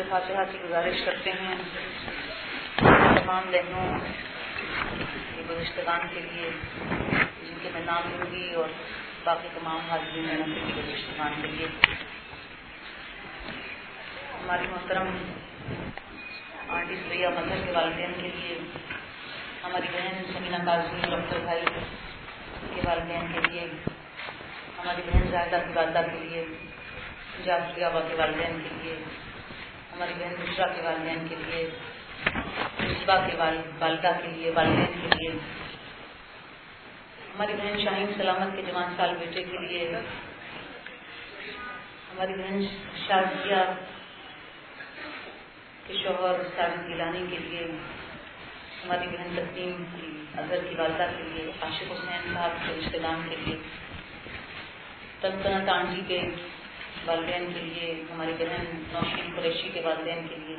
فاتحہ کی گزارش کرتے ہیں تمام بہنوں کے گزشتگان کے لیے جن کے میں نام لوں گی اور باقی تمام حاضرین کے گزشتگان کے لیے. ہماری محترم آنٹی سریہ مظہر کے والدین کے لیے، ہماری بہن سمینہ قاضی ڈاکٹر بھائی کے والدین کے لیے، ہماری بہن زاہدہ کی والدہ کے لیے، جعفری آبا کے والدین کے لیے، ہماری بہن بشرا کے والدین کے لیے، مصباح کے والدہ کے لیے، والدین کے لیے، ہماری بہن شاہین سلامت کے جوان سال بیٹے کے لیے، ہماری بہن شازیہ کے شوہر ساجد گیلانی کے لیے، ہماری بہن تسلیم کی اظہر کی والدہ کے لیے، عاشق حسین صاحب کے رشتہ دار کے لیے، تنتنا تانجی کے والدین کے لیے، ہماری بہن نوشین قریشی کے والدین کے لیے،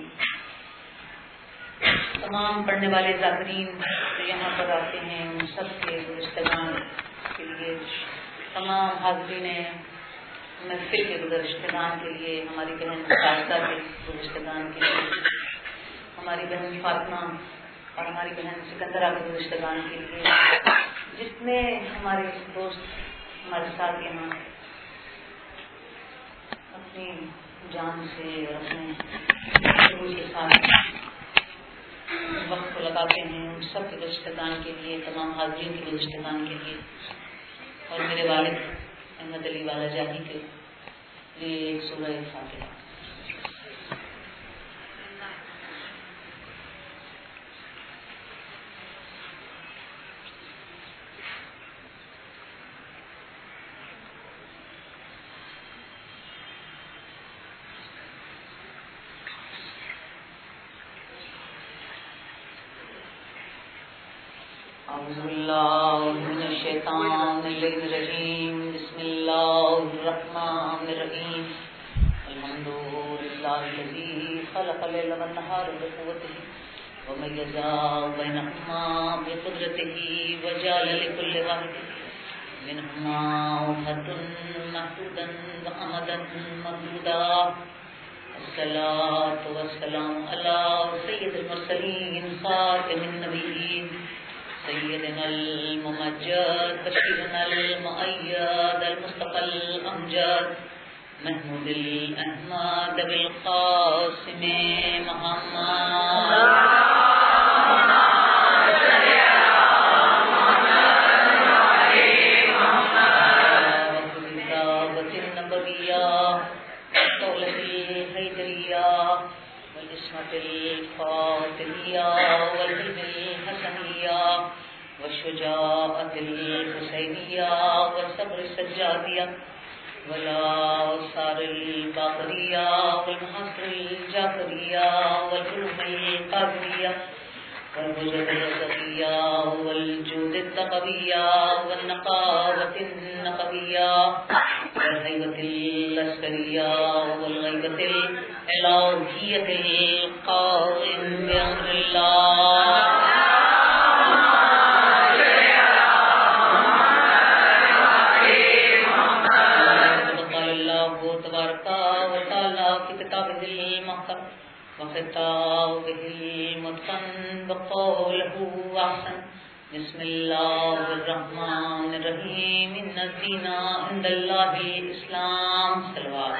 تمام پڑھنے والے ذاکرین جو یہاں پر آتے ہیں ان سب کے گزشتگان کے لیے، تمام حاضرین محفل کے گزشتگان کے لیے، ہماری بہن ساجدہ کے گزشتگان کے لیے، ہماری بہن فاطمہ اور ہماری بہن سکندرہ کے گزشتگان کے لیے، جتنے ہمارے دوست ہمارے ساتھ یہاں اپنی جان سے اور اپنے شعور کے ساتھ وقت کو لگاتے ہیں ان سب کے گزشتگان کے لیے، تمام حاضرین کے گزشتگان کے لیے، اور میرے والد احمد علی والا جاہی کے لیے ایک سورہ فاتحہ. اعوذ باللہ من الشیطان الرجیم، بسم اللہ الرحمن الرحیم. الحمد للہ الذی خلق اللیل والنہار بقوتہ ومیز بینہما بقدرتہ وجعل لکل واحد منہما وقتا محدودا وامدا ممدودا. الصلاۃ والسلام علی سید المرسلین خاتم النبیین سیدنا الممجد بشیرنا المؤید المصطفى الامجد محمود الاحمد بالقاسم محمد. الفاطمية والعلم الحسنية والشجاعة الحسينية والصبر السجادية والآثار الباقرية والمحاصر الجعفرية والعلوم القادرية والوجد الرزقية والجود التقوية والنقاوة النقوية والهيبة العسكرية والغيبة الإلهية القائم بأمر الله. قال الله تبارك وتعالى في كتابه المحكم وخطابه المتقن بقوله أحسن. بسم الله الرحمن الرحيم. إن الدين عند الله الإسلام. صلوات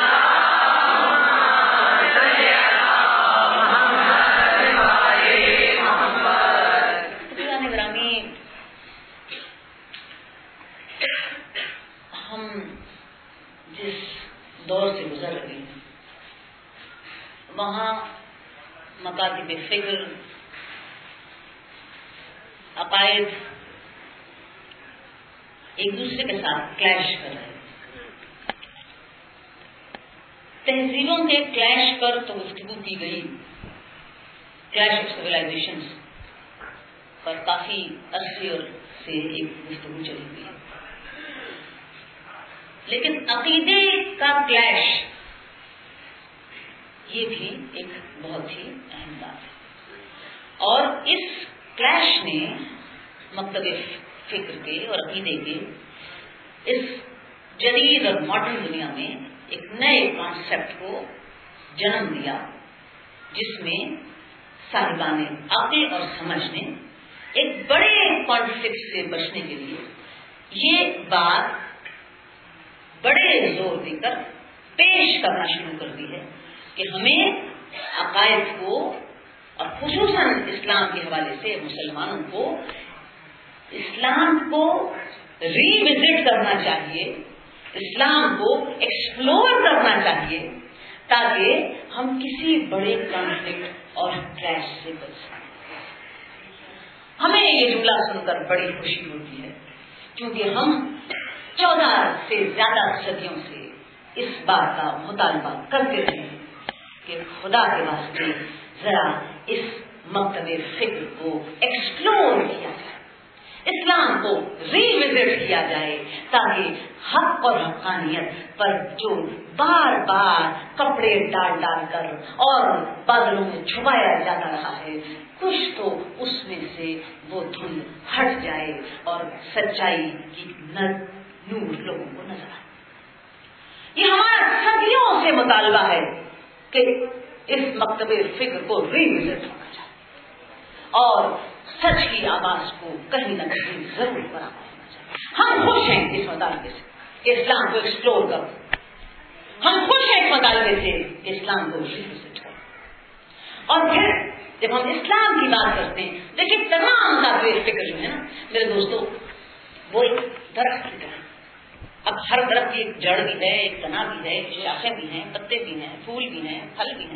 ہم جس دور سے گزر رہے ہیں وہاں مکاتب فکر، عقائد ایک دوسرے کے ساتھ کلیش کر رہے ہیں. تہذیبوں کے کلیش پر تو گفتگو کی گئی، کلیش آف سویلائزیشنز پر کافی عرصے سے ایک گفتگو چلی ہوئی ہے، لیکن عقیدے کا کلیش یہ بھی ایک بہت ہی اہم بات ہے. اور اس کلیش نے مختلف فکر کے اور عقیدے کے اس جدید اور ماڈرن دنیا میں ایک نئے کانسیپٹ کو جنم دیا جس میں صاحبان عقل اور سمجھ نے ایک بڑے کانفلکٹ سے بچنے کے لیے یہ بات بڑے زور دے کر پیش کرنا شروع کر دی ہے کہ ہمیں عقائد کو اور خصوصاً اسلام کے حوالے سے مسلمانوں کو اسلام کو ری وزٹ کرنا چاہیے، اسلام کو ایکسپلور کرنا چاہیے تاکہ ہم کسی بڑے کانفلکٹ اور کریش سے بچ سکیں۔ ہمیں یہ جملہ سن کر بڑی خوشی ہوتی ہے کیونکہ ہم 14 سے زیادہ صدیوں سے اس بات کا مطالبہ کرتے رہے ہیں کہ خدا کے واسطے ذرا اس مکتب فکر کو ایکسپلور کیا جائے، اسلام کو ری وزٹ کیا جائے تاکہ حق اور حقانیت پر جو بار بار کپڑے ڈال ڈال کر اور بادلوں میں چھپایا جاتا رہا ہے کچھ تو اس میں سے وہ دھند ہٹ جائے اور سچائی کی نور لوگوں کو نظر آئے۔ یہ ہمارا صدیوں سے مطالبہ ہے کہ اس مکتب فکر کو ری وزٹ ہونا چاہیے اور سچ کی آواز کو کہیں نہ کہیں ضرور برآمد ہونا چاہیے۔ ہم خوش ہیں اس مطالبے سے کہ اسلام کو ایکسپلور کرو، ہم خوش ہیں اس مطالبے سے کہ اسلام کو ری وزٹ کرو۔ اور پھر جب ہم اسلام کی بات کرتے ہیں، دیکھیں تمام مطالبے فکر جو ہے نا میرے دوستوں وہ ایک درخت کی طرح، اب ہر درخت کی ایک جڑ بھی ہے، ایک تنا بھی ہے، شاخیں بھی ہیں، پتے بھی ہیں، پھول بھی ہیں، پھل بھی ہیں۔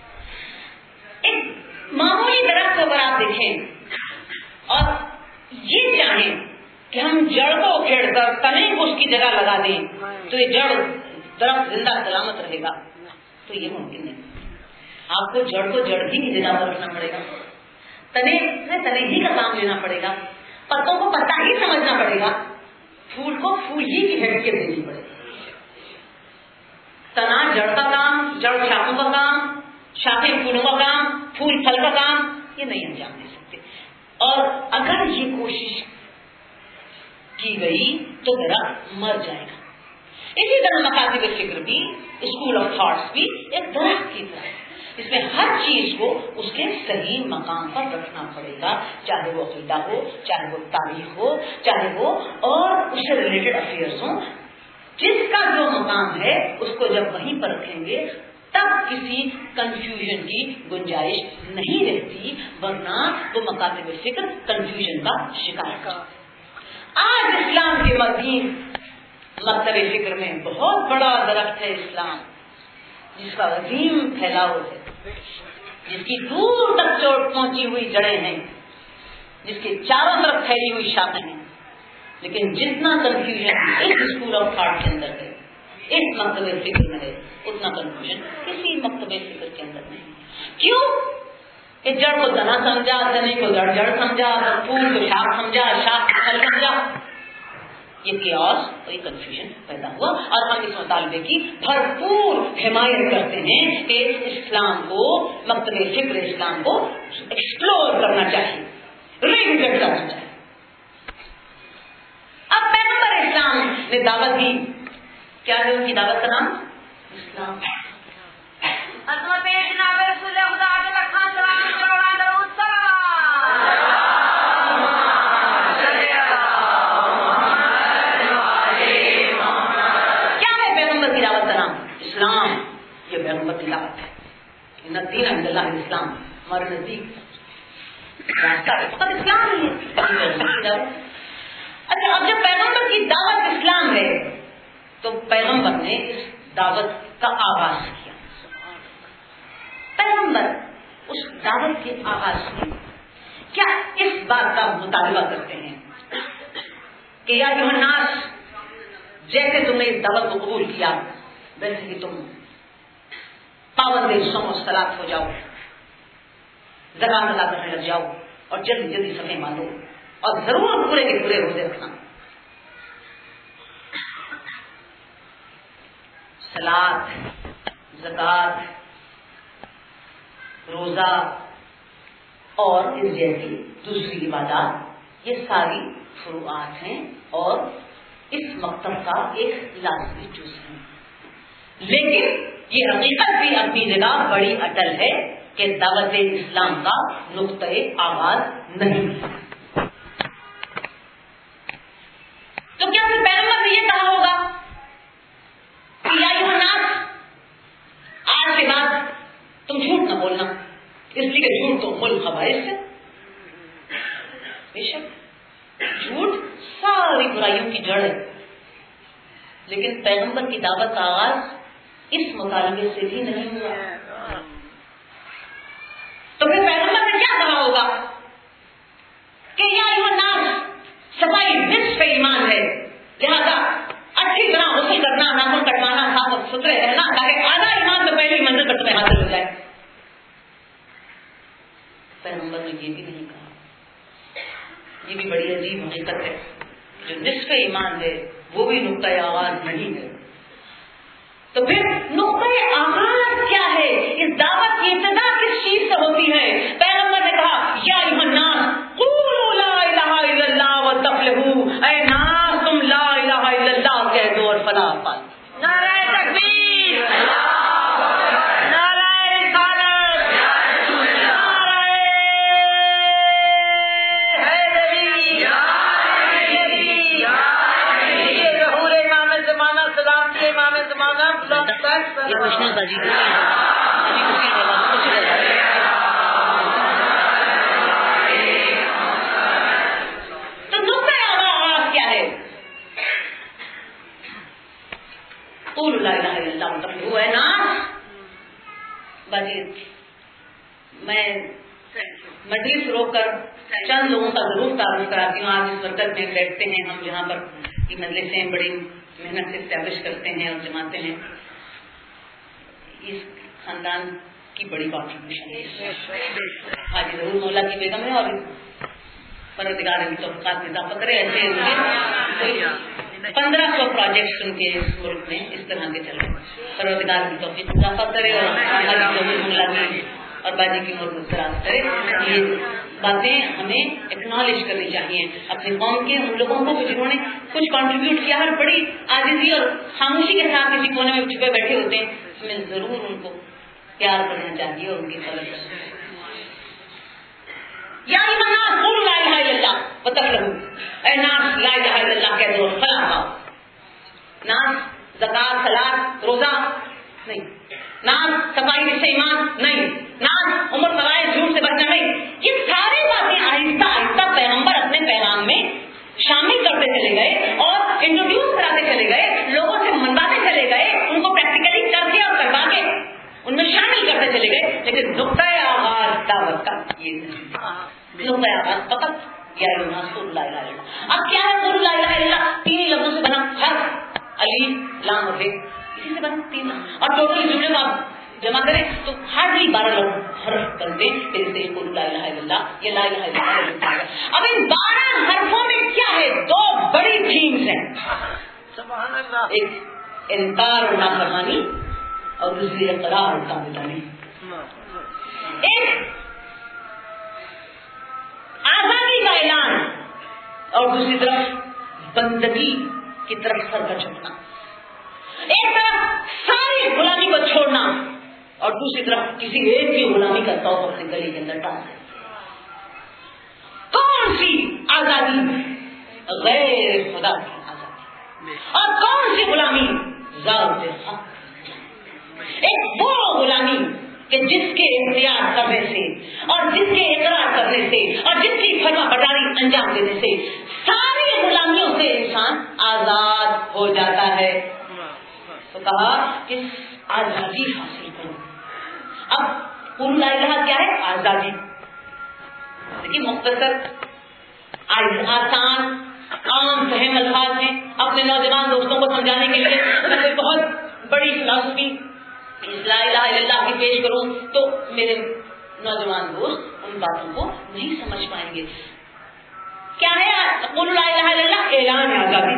ایک معمولی درخت کو اگر آپ دیکھیں اور یہ چاہیں کہ ہم جڑ کو کھیڑ کر تنے کو اس کی جگہ لگا دیں تو یہ جڑ درخت زندہ سلامت رہے گا، تو یہ ممکن نہیں۔ آپ کو جڑ ہی کی جگہ پر رکھنا پڑے گا، تنے ہی کا کام لینا پڑے گا، پتوں کو پتا ہی سمجھنا پڑے گا، پھول کو پھول ہی کی حیثیت دینی پڑے گی۔ تنا جڑ کا کام، جڑ شاخوں کا کام، شاخیں پھولوں کا کام، پھول پھل کا کام یہ نہیں انجام دے سکتے۔ اور اگر یہ کوشش کی گئی تو درخت مر جائے گا۔ اسی طرح مکاتب فکر بھی، اسکول آف تھاٹس بھی ایک درخت کی طرح ہے، اس میں ہر چیز کو اس کے صحیح مقام پر رکھنا پڑے گا، چاہے وہ عقیدہ ہو، چاہے وہ تاریخ ہو، چاہے وہ اور اس سے ریلیٹڈ افیئرس ہوں، جس کا جو مقام ہے اس کو جب وہیں پر رکھیں گے تب کسی کنفیوژن کی گنجائش نہیں رہتی، ورنہ وہ مکاتب فکر کنفیوژن کا شکار ہے۔ آج اسلام کے مدین مکتب فکر میں بہت بڑا درخت ہے اسلام، جس کا عظیم پھیلاؤ ہے، جس کی دور تک چوٹ پہنچی ہوئی جڑیں ہیں، جس کے چاروں طرف پھیلی ہوئی شاخیں ہیں، لیکن جتنا کنفیوژن اس اسکول آف تھاٹ کے اندر ہے، اس مکتب فکر میں ہے، اتنا کنفیوژن کسی مکتب فکر کے اندر نہیں۔ کیوں کہ جڑ کو تنا سمجھا، تنے کو جڑ سمجھا، پھول کو شاخ سمجھا، شاخ کو پھل سمجھا، یہ کیوس اور یہ کنفیوژن پیدا ہوا۔ اور ہم اس مطالبے کی بھرپور حمایت کرتے ہیں کہ اسلام کو، مکتب فکر اسلام کو ایکسپلور کرنا چاہیے، ریوزٹ کرنا چاہیے۔ اب پیغمبر اسلام نے دعوت دی، کیا ہے ان کی دعوت کا نام؟ اسلام۔ اسلام یہ پیغمبر کی دعوت ہے، ان الدین عند اللہ الاسلام، ہمارے نزدیک راستہ فقط اسلام ہی ہے۔ اچھا، اب جب پیغمبر کی دعوت اسلام ہے تو پیغمبر نے اس دعوت کا آغاز کیا۔ پیغمبر اس دعوت کے آغاز میں کیا اس بات کا مطالبہ کرتے ہیں کہ یا ایھا الناس، جیسے تم نے اس دعوت کو قبول کیا ویسے ہی تم پابند صوم و صلاۃ ہو جاؤ، زکات ادا کرنے لگ جاؤ، اور جلدی جلدی صفحے باندھو، اور ضرور پورے کے پورے روزے رکھنا۔ صلاۃ، زکات، روزہ اور اس جیسی دوسری عبادات یہ ساری فروعات ہیں اور اس مکتب کا ایک لازمی جز ہے۔ لیکن یہ حقیقت بھی اپنی جگہ بڑی اٹل ہے کہ دعوت اسلام کا نقطۂ آغاز نہیں ہے. تو کیا پھر پیغمبر نے یہ کہا ہوگا کہ یا ایھا الناس آج کے بعد تم جھوٹ نہ بولنا، اس لیے کہ جھوٹ تو خل خبائث ہے. بے شک جھوٹ ساری برائیوں کی جڑ ہے، لیکن پیغمبر کی دعوت کا آغاز اس مطالبے سے بھی نہیں ہوا. تو پھر پیغمبر نے کیا کہا ہوگا کہ یا ایھا الناس صفائی نصف ایمان ہے، لہذا اچھی طرح غسل کرنا، ناخن کٹوانا، صاف ستھرے رہنا، تاکہ آدھا ایمان تو پہلی منزل پر تمہیں حاصل ہو جائے. پیغمبر نے یہ بھی نہیں کہا. یہ بھی بڑی عجیب حقیقت ہے. جو نصف ایمان ہے وہ بھی نقطۂ آغاز نہیں ہے. تو پھر نقطۂ آغاز کیا ہے؟ اس دعوت کی ابتدا کس چیز سے ہوتی ہے؟ پیغمبر نے کہا یا ایھا الناس قولوا لا الہ الا اللہ وتفلحوا، اے ناس تم لا الہ الا اللہ کہہ دو اور فلاح پا لو. نعرہ تکبیر، نعرہ رسالت، نعرہ حیدری، یہ ظہور امام زمانہ، سلامتی امام زمانہ. یہ کوششیں باجی تو نقطۂ آغاز کیا ہے؟ قولوا لا الہ الا اللہ وتفلحوا. ہے نا باجی، میں مجلس روک کر چند لوگوں کا ضرور تعارف کراتی ہوں. آج اس مرکز میں بیٹھتے ہیں ہم، جہاں پر یہ مجلسیں بڑی محنت سے اسٹیبلش کرتے ہیں اور جماتے ہیں. اس خاندان کی بڑی کانٹریبیوشن ہے. حاجی ظہور مولا کی بیگم ہے اور پروردگار کی توفیقات میں اضافہ کرے. ایسے 1500 پروجیکٹس ان کے ملک میں اس طرح کے چل رہے ہیں. پروردگار کی توفیق اضافہ کرے اور حاجی ظہور مولا کی اور باجی کی عمر کو دراز کرے. یہ باتیں ہمیں ایکنالج کرنی چاہیے اپنی قوم کے ان لوگوں کو جنہوں نے کچھ کنٹریبیوٹ کیا ہے. بڑی عاجزی اور خاموشی کے ساتھ کسی کونے میں چھپے بیٹھے ہوتے ہیں. ہمیں ضرور ان کو پیار کرنا چاہیے اور ان کی قدر کرنا چاہیے. یا ایھا الناس قولوا لا الہ الا اللہ وتفلحوا، اے ناس لا الہ الا اللہ کہہ دو اور فلاح پاؤ. ناس زکات، صلاۃ، روزہ نہیں. ناس صفائی نصف ایمان نہیں. ناس عمر فرائض، جھوٹ سے بچنا نہیں. یہ ساری باتیں آہستہ آہستہ پیغمبر اپنے پیغام میں شامل کرتے چلے گئے اور انٹروڈیوس کراتے چلے گئے، لوگوں سے منواتے چلے گئے، ان کو پریکٹیکلی کر کے اور کروا کے ان میں شامل کرتے چلے گئے. لیکن نقطۂ آغاز دعوت کا یہ نہیں. نقطۂ آغاز فقط یا ایھا الناس قولوا لا الہ الا اللہ. اب کیا ہے قولوا لا الہ الا اللہ؟ 3 لفظوں سے بنا، حرف علی لام اور اسی سے بنا 3 لفظ. اور ٹوٹل جملے کو آپ جمع کریں تو ہارڈلی 12 حرف کرتے ہیں. پھر اسے قولوا لا الہ الا اللہ، یہ لا الہ الا اللہ. اب ان 12 حرفوں میں کیا ہے؟ 2 بڑی تھیمز ہیں. سبحان اللہ. ایک انکار اور نافرمانی اور دوسری اقرار اور تابعداری. ایک آزادی کا اعلان اور دوسری طرف بندگی کی طرف سر کا جھکنا. ایک طرف ساری غلامی کو چھوڑنا اور دوسری طرف کسی ایک کی غلامی کا توق اپنے گلے کے اندر ڈال دینا. کون سی آزادی؟ غیر خدا کی آزادی. اور کون سی غلامی؟ ذات حق. ایک وہ غلامی کہ جس کے اختیار کرنے سے اور جس کے اقرار کرنے سے اور جس کی فرما برداری انجام دینے سے ساری غلامیوں سے انسان آزاد ہو جاتا ہے. تو کہا کہ آزادی حاصل کرو. اب قولوا لا الہ کیا ہے؟ آزادی. دیکھیے مختصر آسان عام فہم الفاظ میں اپنے نوجوان دوستوں کو سمجھانے کے لیے میں کوئی بہت بڑی فلسفی لا الہ الا اللہ کی پیش کروں تو میرے نوجوان دوست ان باتوں کو نہیں سمجھ پائیں گے. کیا ہے قولوا لا الہ الا اللہ؟ اعلان ہے آزادی.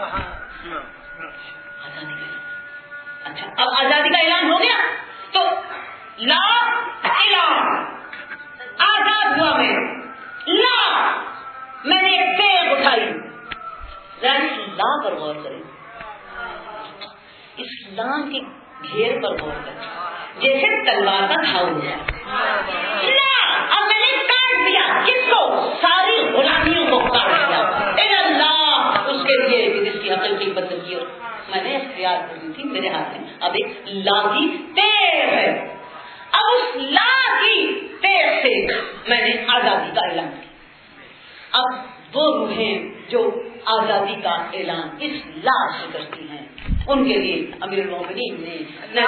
آزادی کا. اچھا اب آزادی کا اعلان ہو گیا تو لا الہ آزاد ہوا. میں نے ایک تیغ اٹھائی. لا پر غور کریں. اسلام کی گھیر پر غور کر جیسے تلوار کا گھاؤ ہوا. اب میں نے کاٹ دیا کس کو؟ ساری غلامیوں کو کاٹ دیا. اللہ اس کے لیے جس کی عقل کی بدل کی میں نے اختیار کر دی تھی میرے ہاتھ میں اب ایک لاٹھی تیر ہے. اب اس لاٹھی تیر سے میں نے آزادی کا اعلان کیا. اب وہ روحیں جو آزادی کا اعلان اس لاش سے کرتی ہیں ان کے لیے امیر المومنین نے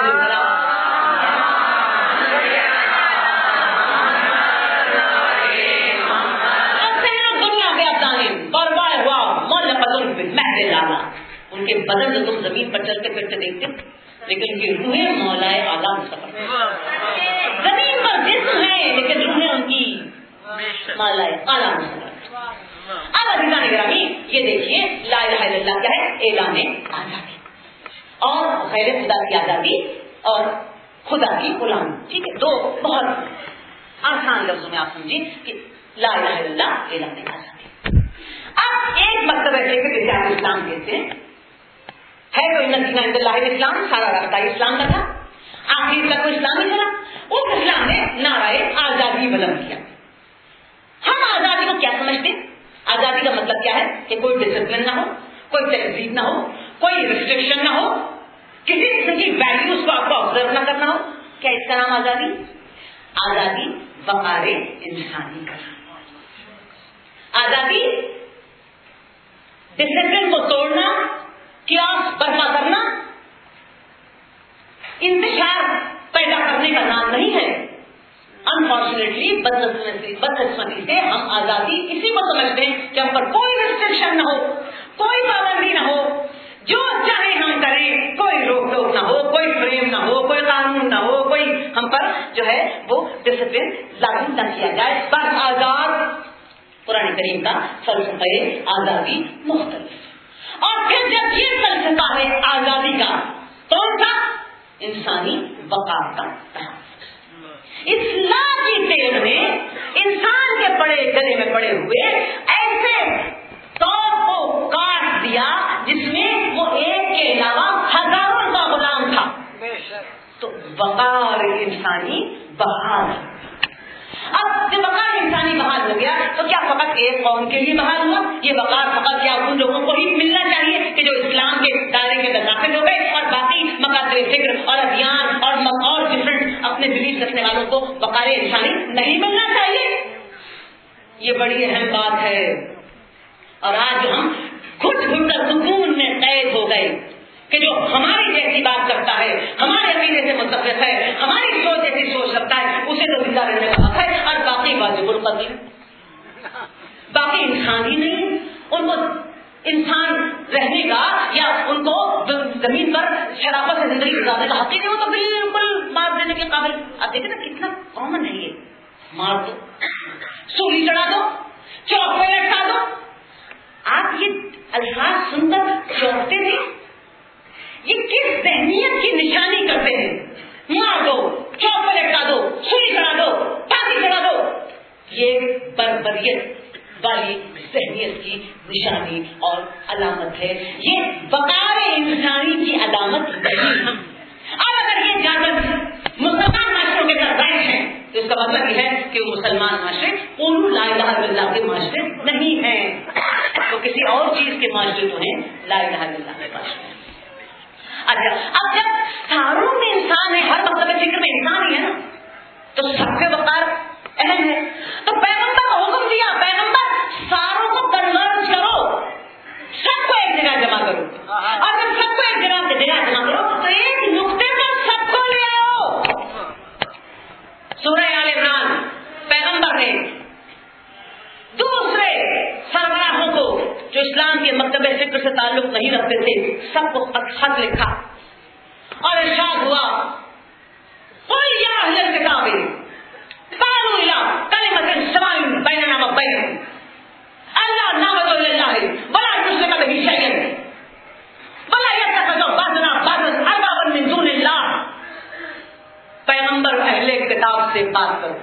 دنیا کے افسانے برباد ہوا لالا. ان کے بدن تو تم زمین پر چلتے پھرتے دیکھتے لیکن ان کی روحیں مولا اعلیٰ مصطفیٰ. زمین پر جسم ہے لیکن روحیں ان کی مولا اعلیٰ مصطفیٰ. اب عزیزان گرامی یہ دیکھیے لا الہ الا اللہ کیا ہے؟ اعلان آزادی اور غیر خدا کی آزادی اور خدا کی غلامی. ٹھیک ہے دو بہت آسان لفظوں میں آپ سمجھیں کہ لا الہ الا اللہ اعلان آزادی. اب ایک مکتب ایسے کہ جسے آپ اسلام کہتے ہیں ہے کوئی نتیجہ عند اللہ اسلام سارا راستہ اسلام کا تھا آخر تک اسلام ہی تھا. اس اسلام نے نعرہ آزادی بلند کیا. ہم آزادی کو کیا سمجھتے ہیں؟ آزادی کا مطلب کیا ہے کہ کوئی ڈسپلن نہ ہو کوئی تہذیب نہ ہو کوئی ریسٹرکشن نہ ہو کسی قسم کی ویلیوز کو آپ کو آبزرو نہ کرنا ہو. کیا اس کا نام آزادی؟ آزادی وقار انسانی کا. آزادی ڈسپلن کو توڑنا قیاس برپا کرنا انتشار پیدا کرنے کا نام نہیں ہے. انفارچونیٹلی بدقسمتی سے ہم آزادی اسی کو سمجھتے ہیں کہ ہم پر کوئی ریسٹرکشن نہ ہو کوئی پابندی نہ ہو جو چاہے ہم کریں کوئی روک ٹوک نہ ہو کوئی فریم نہ ہو کوئی قانون نہ ہو کوئی ہم پر جو ہے وہ ڈسپلن لاگو نہ کیا جائے بس آزاد. قرآن کریم کا فلسفہ آزادی مختلف. اور پھر جب یہ فلسفہ ہے آزادی کا کون سا؟ انسانی وقار کا تحفظ. اسلام کی تیل نے انسان کے بڑے گلے میں پڑے ہوئے ایسے طور کو کاٹ دیا جس میں وہ ایک کے علاوہ ہزاروں کا غلام تھا. تو وقار انسانی بحال. اب جب وقار انسانی بحال ہو گیا تو کیا فقط ایک قوم کے لیے بحال ہوا؟ یہ وقار فقط کیا ان لوگوں کو ہی ملنا چاہیے کہ جو اسلام کے دائرے کے اندر داخل ہو گئے اور باقی مکاتب فکر اور ادیان اور ڈفرنٹ اپنے بلیف رکھنے والوں کو وقار انسانی نہیں ملنا چاہیے؟ یہ بڑی اہم بات ہے. اور آج ہم گھٹ گھٹ کر سکون میں قید ہو گئے کہ جو ہماری جیسی بات کرتا ہے ہمارے عقیدے سے متفق ہے ہماری سوچ ایسی سوچ رکھتا ہے اسے تو زندہ رہنے کا حق ہے اور باقی واجب القتل باقی انسان ہی نہیں. ان کو انسان رہنے کا یا ان کو زمین پر شرافت سے زندگی گزارنے کا حق ہی نہیں ہو تو بالکل مار دینے کے قابل. آپ دیکھیں نا کتنا کامن ہے یہ. مار دو سولی چڑھا دو چوک پہ لٹکا دو. آپ یہ الفاظ سن کر چوکتے نہیں؟ یہ کس ذہنیت کی نشانی کرتے ہیں؟ مار دو چوک پہ لٹکا دو سولی چڑھا دو پھانسی چڑھا دو. یہ بربریت والی ذہنیت کی نشانی اور علامت ہے. یہ وقار انسانی کی علامت نہیں. اور اگر یہ جانب مسلمان معاشروں کے ساتھ بیٹھ ہیں تو اس کا مطلب یہ ہے کہ وہ مسلمان معاشرے قولوا لا الہ الا اللہ کے معاشرے نہیں ہیں تو کسی اور چیز کے معاشرے تو ہیں لا الہ الا اللہ کے معاشرے. اچھا اب جب ساروں میں انسان ہے ہر مطلب فکر میں انسان ہی ہے نا تو سب کے وقار اہم ہے. تو پیغمبر کو حکم دیا پیغمبر ساروں کو کنورج کرو سب کو ایک جگہ جمع کرو اور جب سب کو ایک جگہ جمع کرو تو ایک نقطے پر سب کو لے آؤ. سورہ آل عمران پیغمبر نے دوسرے سربراہوں کو جو اسلام کے مکتب فکر سے تعلق نہیں رکھتے تھے سب کو خط لکھا اور ارشاد ہوا قل یا اہل الکتاب تعالوا الى کلمۃ سواء بیننا وبینکم الا نعبد الا اللہ ولا نشرک به شیئا ولا يتخذ بعضنا بعضا اربابا من دون اللہ. پیغمبر اہل کتاب سے بات کرو.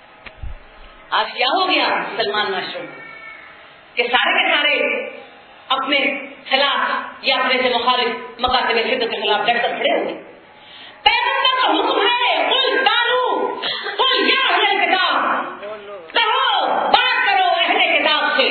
آج کیا ہو گیا مسلمان معاشروں کہ سارے کے سارے اپنے خلاف یا اپنے سے مخالف مکاتب فکر کے خلاف ڈٹ کر کھڑے ہو گئے पैगंबर का हुक्म है, कुल तालू कुल या अहले किताब, कहो बात करो अहले किताब से।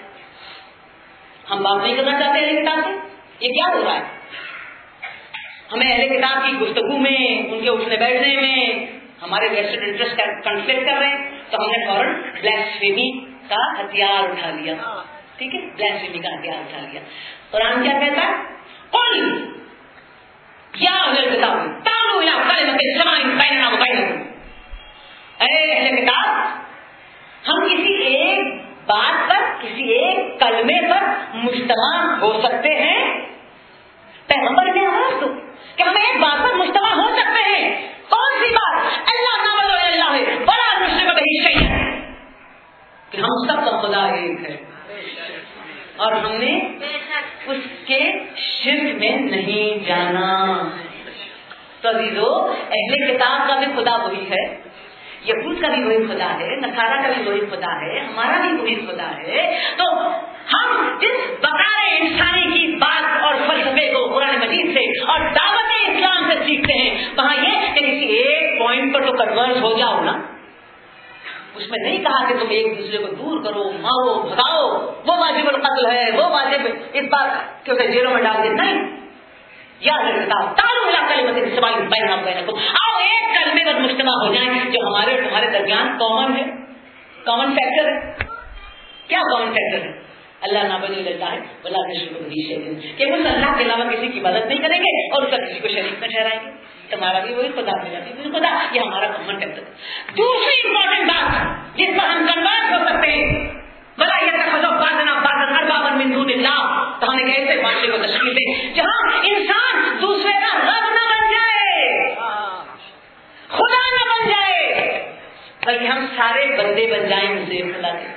हम बात नहीं करना चाहते अहले किताब से, ये क्या हो रहा है? हमें अहले किताब की गुफ्तगू में, उनके उठने बैठने में हमारे वेस्टेड इंटरेस्ट कॉन्फ्लिक्ट कर रहे हैं, तो हमने फौरन ब्लैस्फेमी का हथियार उठा लिया। ठीक है, ब्लैस्फेमी का हथियार उठा लिया। कुरान क्या कहता है? कुल या अहले किताब तालू इला कलिमतिन सवाइन बैनना व बैनकुम, अरे अहले किताब, हम किसी एक बात पर, किसी एक कलमे पर मुज्तमा हो सकते हैं। पैगंबर ने आवाज दो कि हम एक बात पर मुज्तमा हो सकते हैं। कौन सी बात? अल्लाह नामल अल्लाह है बड़ा मुश्रिक बही शैअ, कि हम सबका खुदा एक है और हमने उसके शिर्क में नहीं जाना। तो अजीजो, अहले किताब का भी खुदा वही है, यहूद का भी वही खुदा है, नसारा का भी वही खुदा है, हमारा भी वही खुदा है। तो हम जिस बकाए इंसानी की बात और फलसफे को कुरान मजीद से और दावत इस्लाम से सीखते हैं, वहां ये कि किसी एक पॉइंट पर तो कन्वर्स हो जाओ ना। उसमें नहीं कहा कि तुम एक दूसरे को दूर करो, मारो, भगाओ, वो वाजिबुल कत्ल है, वो वाजिब इस बात क्योंकि जेलों में डाल दे, नहीं। या तालू मिला कलिमतिन सवाइन बैनना व बैनकुम, आओ एक कलमे पर मुज्तमा हो जाए जो हमारे और तुम्हारे दरमियान कॉमन है, कॉमन फैक्टर है। क्या कॉमन फैक्टर है? अल्लाह नाबुदु इल्लल्लाह वला नुश्रिकु बिही शैअन, कि उस अल्लाह के अलावा किसी की मदद नहीं करेंगे और उसका किसी को शरीक न ठहराएंगे। तुम्हारा भी वही खुदा, मेरा भी वही खुदा, ये हमारा कॉमन फैक्टर है। दूसरी इंपॉर्टेंट बात जिस पर हम कन्वर्स हो सकते हैं, भला यतखज़ु बाज़ुना बाज़न अरबाबन मिन दूनिल्लाह, तो हमें ऐसे माशरे को तश्कील दें जहां इंसान दूसरे का रब न बन जाए, खुदा न बन जाए, बल्कि हम सारे बंदे बन जाएं मुझे खुदा के।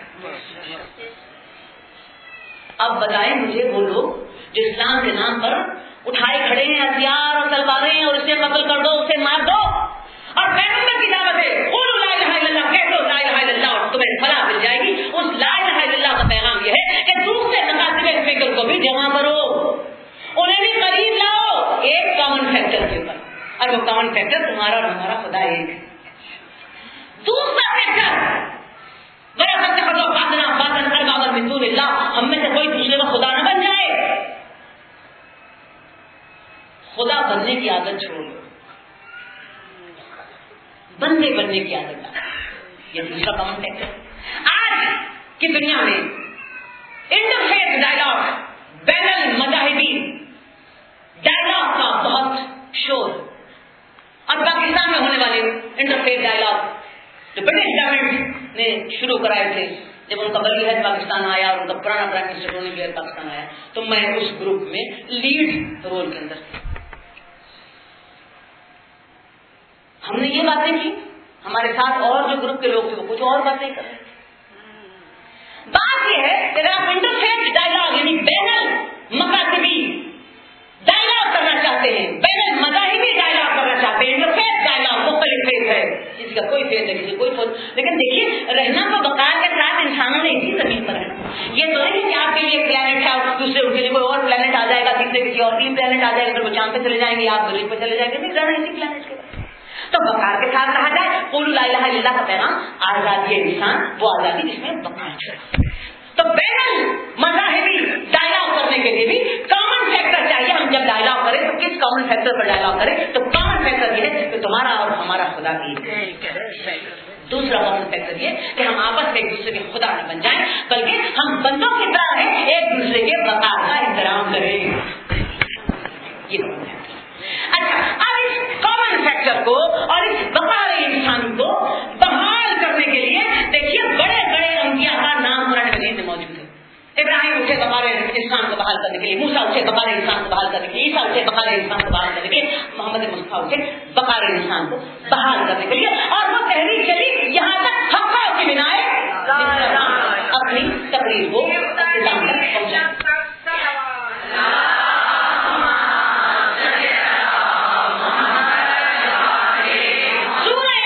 अब बताएं मुझे वो लोग जो इस्लाम के नाम पर उठाए खड़े हैं हथियार और तलवारें और उसे कत्ल कर दो, उसे मार दो, और पैगंबर की दावत है क़ुलू ला इलाहा इल्लल्लाह, कह दो ला इलाहा इल्लल्लाह और तुम्हें फलाह मिल जाएगी। उस ला इलाहा इल्लल्लाह का पैगाम यह है कि दूसरे मकासद फिक्र को भी जमा करो, उन्हें भी करीब लाओ एक कॉमन फैक्टर के ऊपर, और वो कॉमन फैक्टर तुम्हारा और हमारा खुदा एक है। दूसरा फैक्टर हम में से कोई दूसरे का खुदा न बन जाए। खुदा बनने की आदत छोड़ लो, बंदे बनने की आदत डालो, ये दूसरा कॉमन फैक्टर। आज की दुनिया में इंटरफेथ डायलॉग, बैनल मजाहिबी डायलॉग का बहुत शोर, और पाकिस्तान में होने वाले इंटरफेथ डायलॉग जो ब्रिटिश गवर्नमेंट ने शुरू कराए थे, जब उनका वली अहद पाकिस्तान आया और उनका पुराना prime minister Tony Blair Pakistan आया, तो मैं उस ग्रुप में लीड रोल के अंदर थी। हमने ये बातें की, हमारे साथ और जो ग्रुप के लोग थे वो कुछ और बातें कर रहे थे। बात यह है कि आप इंटरफेथ डायलॉग यानी बैनल मकासबी डायलॉग करना चाहते हैं, बैनल मज़ाहिबी डायलॉग करना चाहते हैं, इंटरफेथ डायलॉग मुख्तलिफ फेथ है, किसी का कोई फेथ है, किसी कोई फेथ, लेकिन देखिए रहना तो बकार के साथ इंसानों ने इसी जमीन पर है। ये तो नहीं कि आपके लिए प्लेनेट है और दूसरे उनके लिए कोई और प्लेनेट आ जाएगा, तीसरे किसी और तीन प्लेनेट आ जाएगा, फिर वो चांद पे चले जाएंगे, आप मरीज पे चले जाएंगे, नहीं रहना इसी प्लेनेट के बाद। तो बकार के साथ कहा जाए क़ुलू ला इलाहा इल्लल्लाह का पैगाम आजादी इंसान, वो आजादी जिसमें बकार चला। तो बैनल मज़ाहिबी डायलॉग करने के लिए भी कॉमन फैक्टर चाहिए। हम जब डायलॉग करें तो किस कॉमन फैक्टर पर डायलॉग करें? तो कॉमन फैक्टर ये है कि तुम्हारा और हमारा खुदा की है। दूसरा कॉमन फैक्टर ये कि हम आपस में एक दूसरे के खुदा न बन जाएं, बल्कि हम बंदों की तरह हैं, एक दूसरे के बका का एहतराम करें। ये कॉमन फैक्टर। अच्छा, अब इस कॉमन फैक्टर को और इस बकाए इंसान को बहाल करने के लिए देखिए बड़े बड़े अंबिया का नाम कुरान मजीद में मौजूद है। इब्राहिम उठे बकारे इंसान को बहाल करने के लिए, मूसा उठे बकारे इंसान को बहाल करने के लिए, ईसा उठे बकारे इंसान को बहाल करने के लिए, मोहम्मद मुस्तफा उठे बकारे इंसान को बहाल करने के लिए, और वो तहरीक चली यहाँ तक हफ्ता की बिनाए अपनी तकरीर को इस्लाम तक पहुंचा।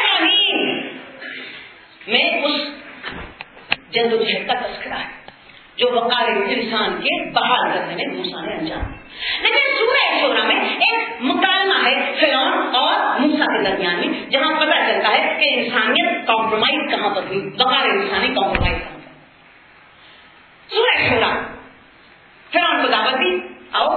में उस जद्दोजहद का तस्करा है, جو وقار انسان کے بحال کرنے میں موسیٰ نے انجام. لیکن سورہ شورا میں ایک مکالمہ ہے فرعون اور موسیٰ کے درمیان میں, جہاں پتہ چلتا ہے کہ انسانیت کمپرومائز کہاں پر ہوئی, وقار انسانی کمپرومائز کہاں پر. سورہ شورا فرعون کو دعوت دی, آؤ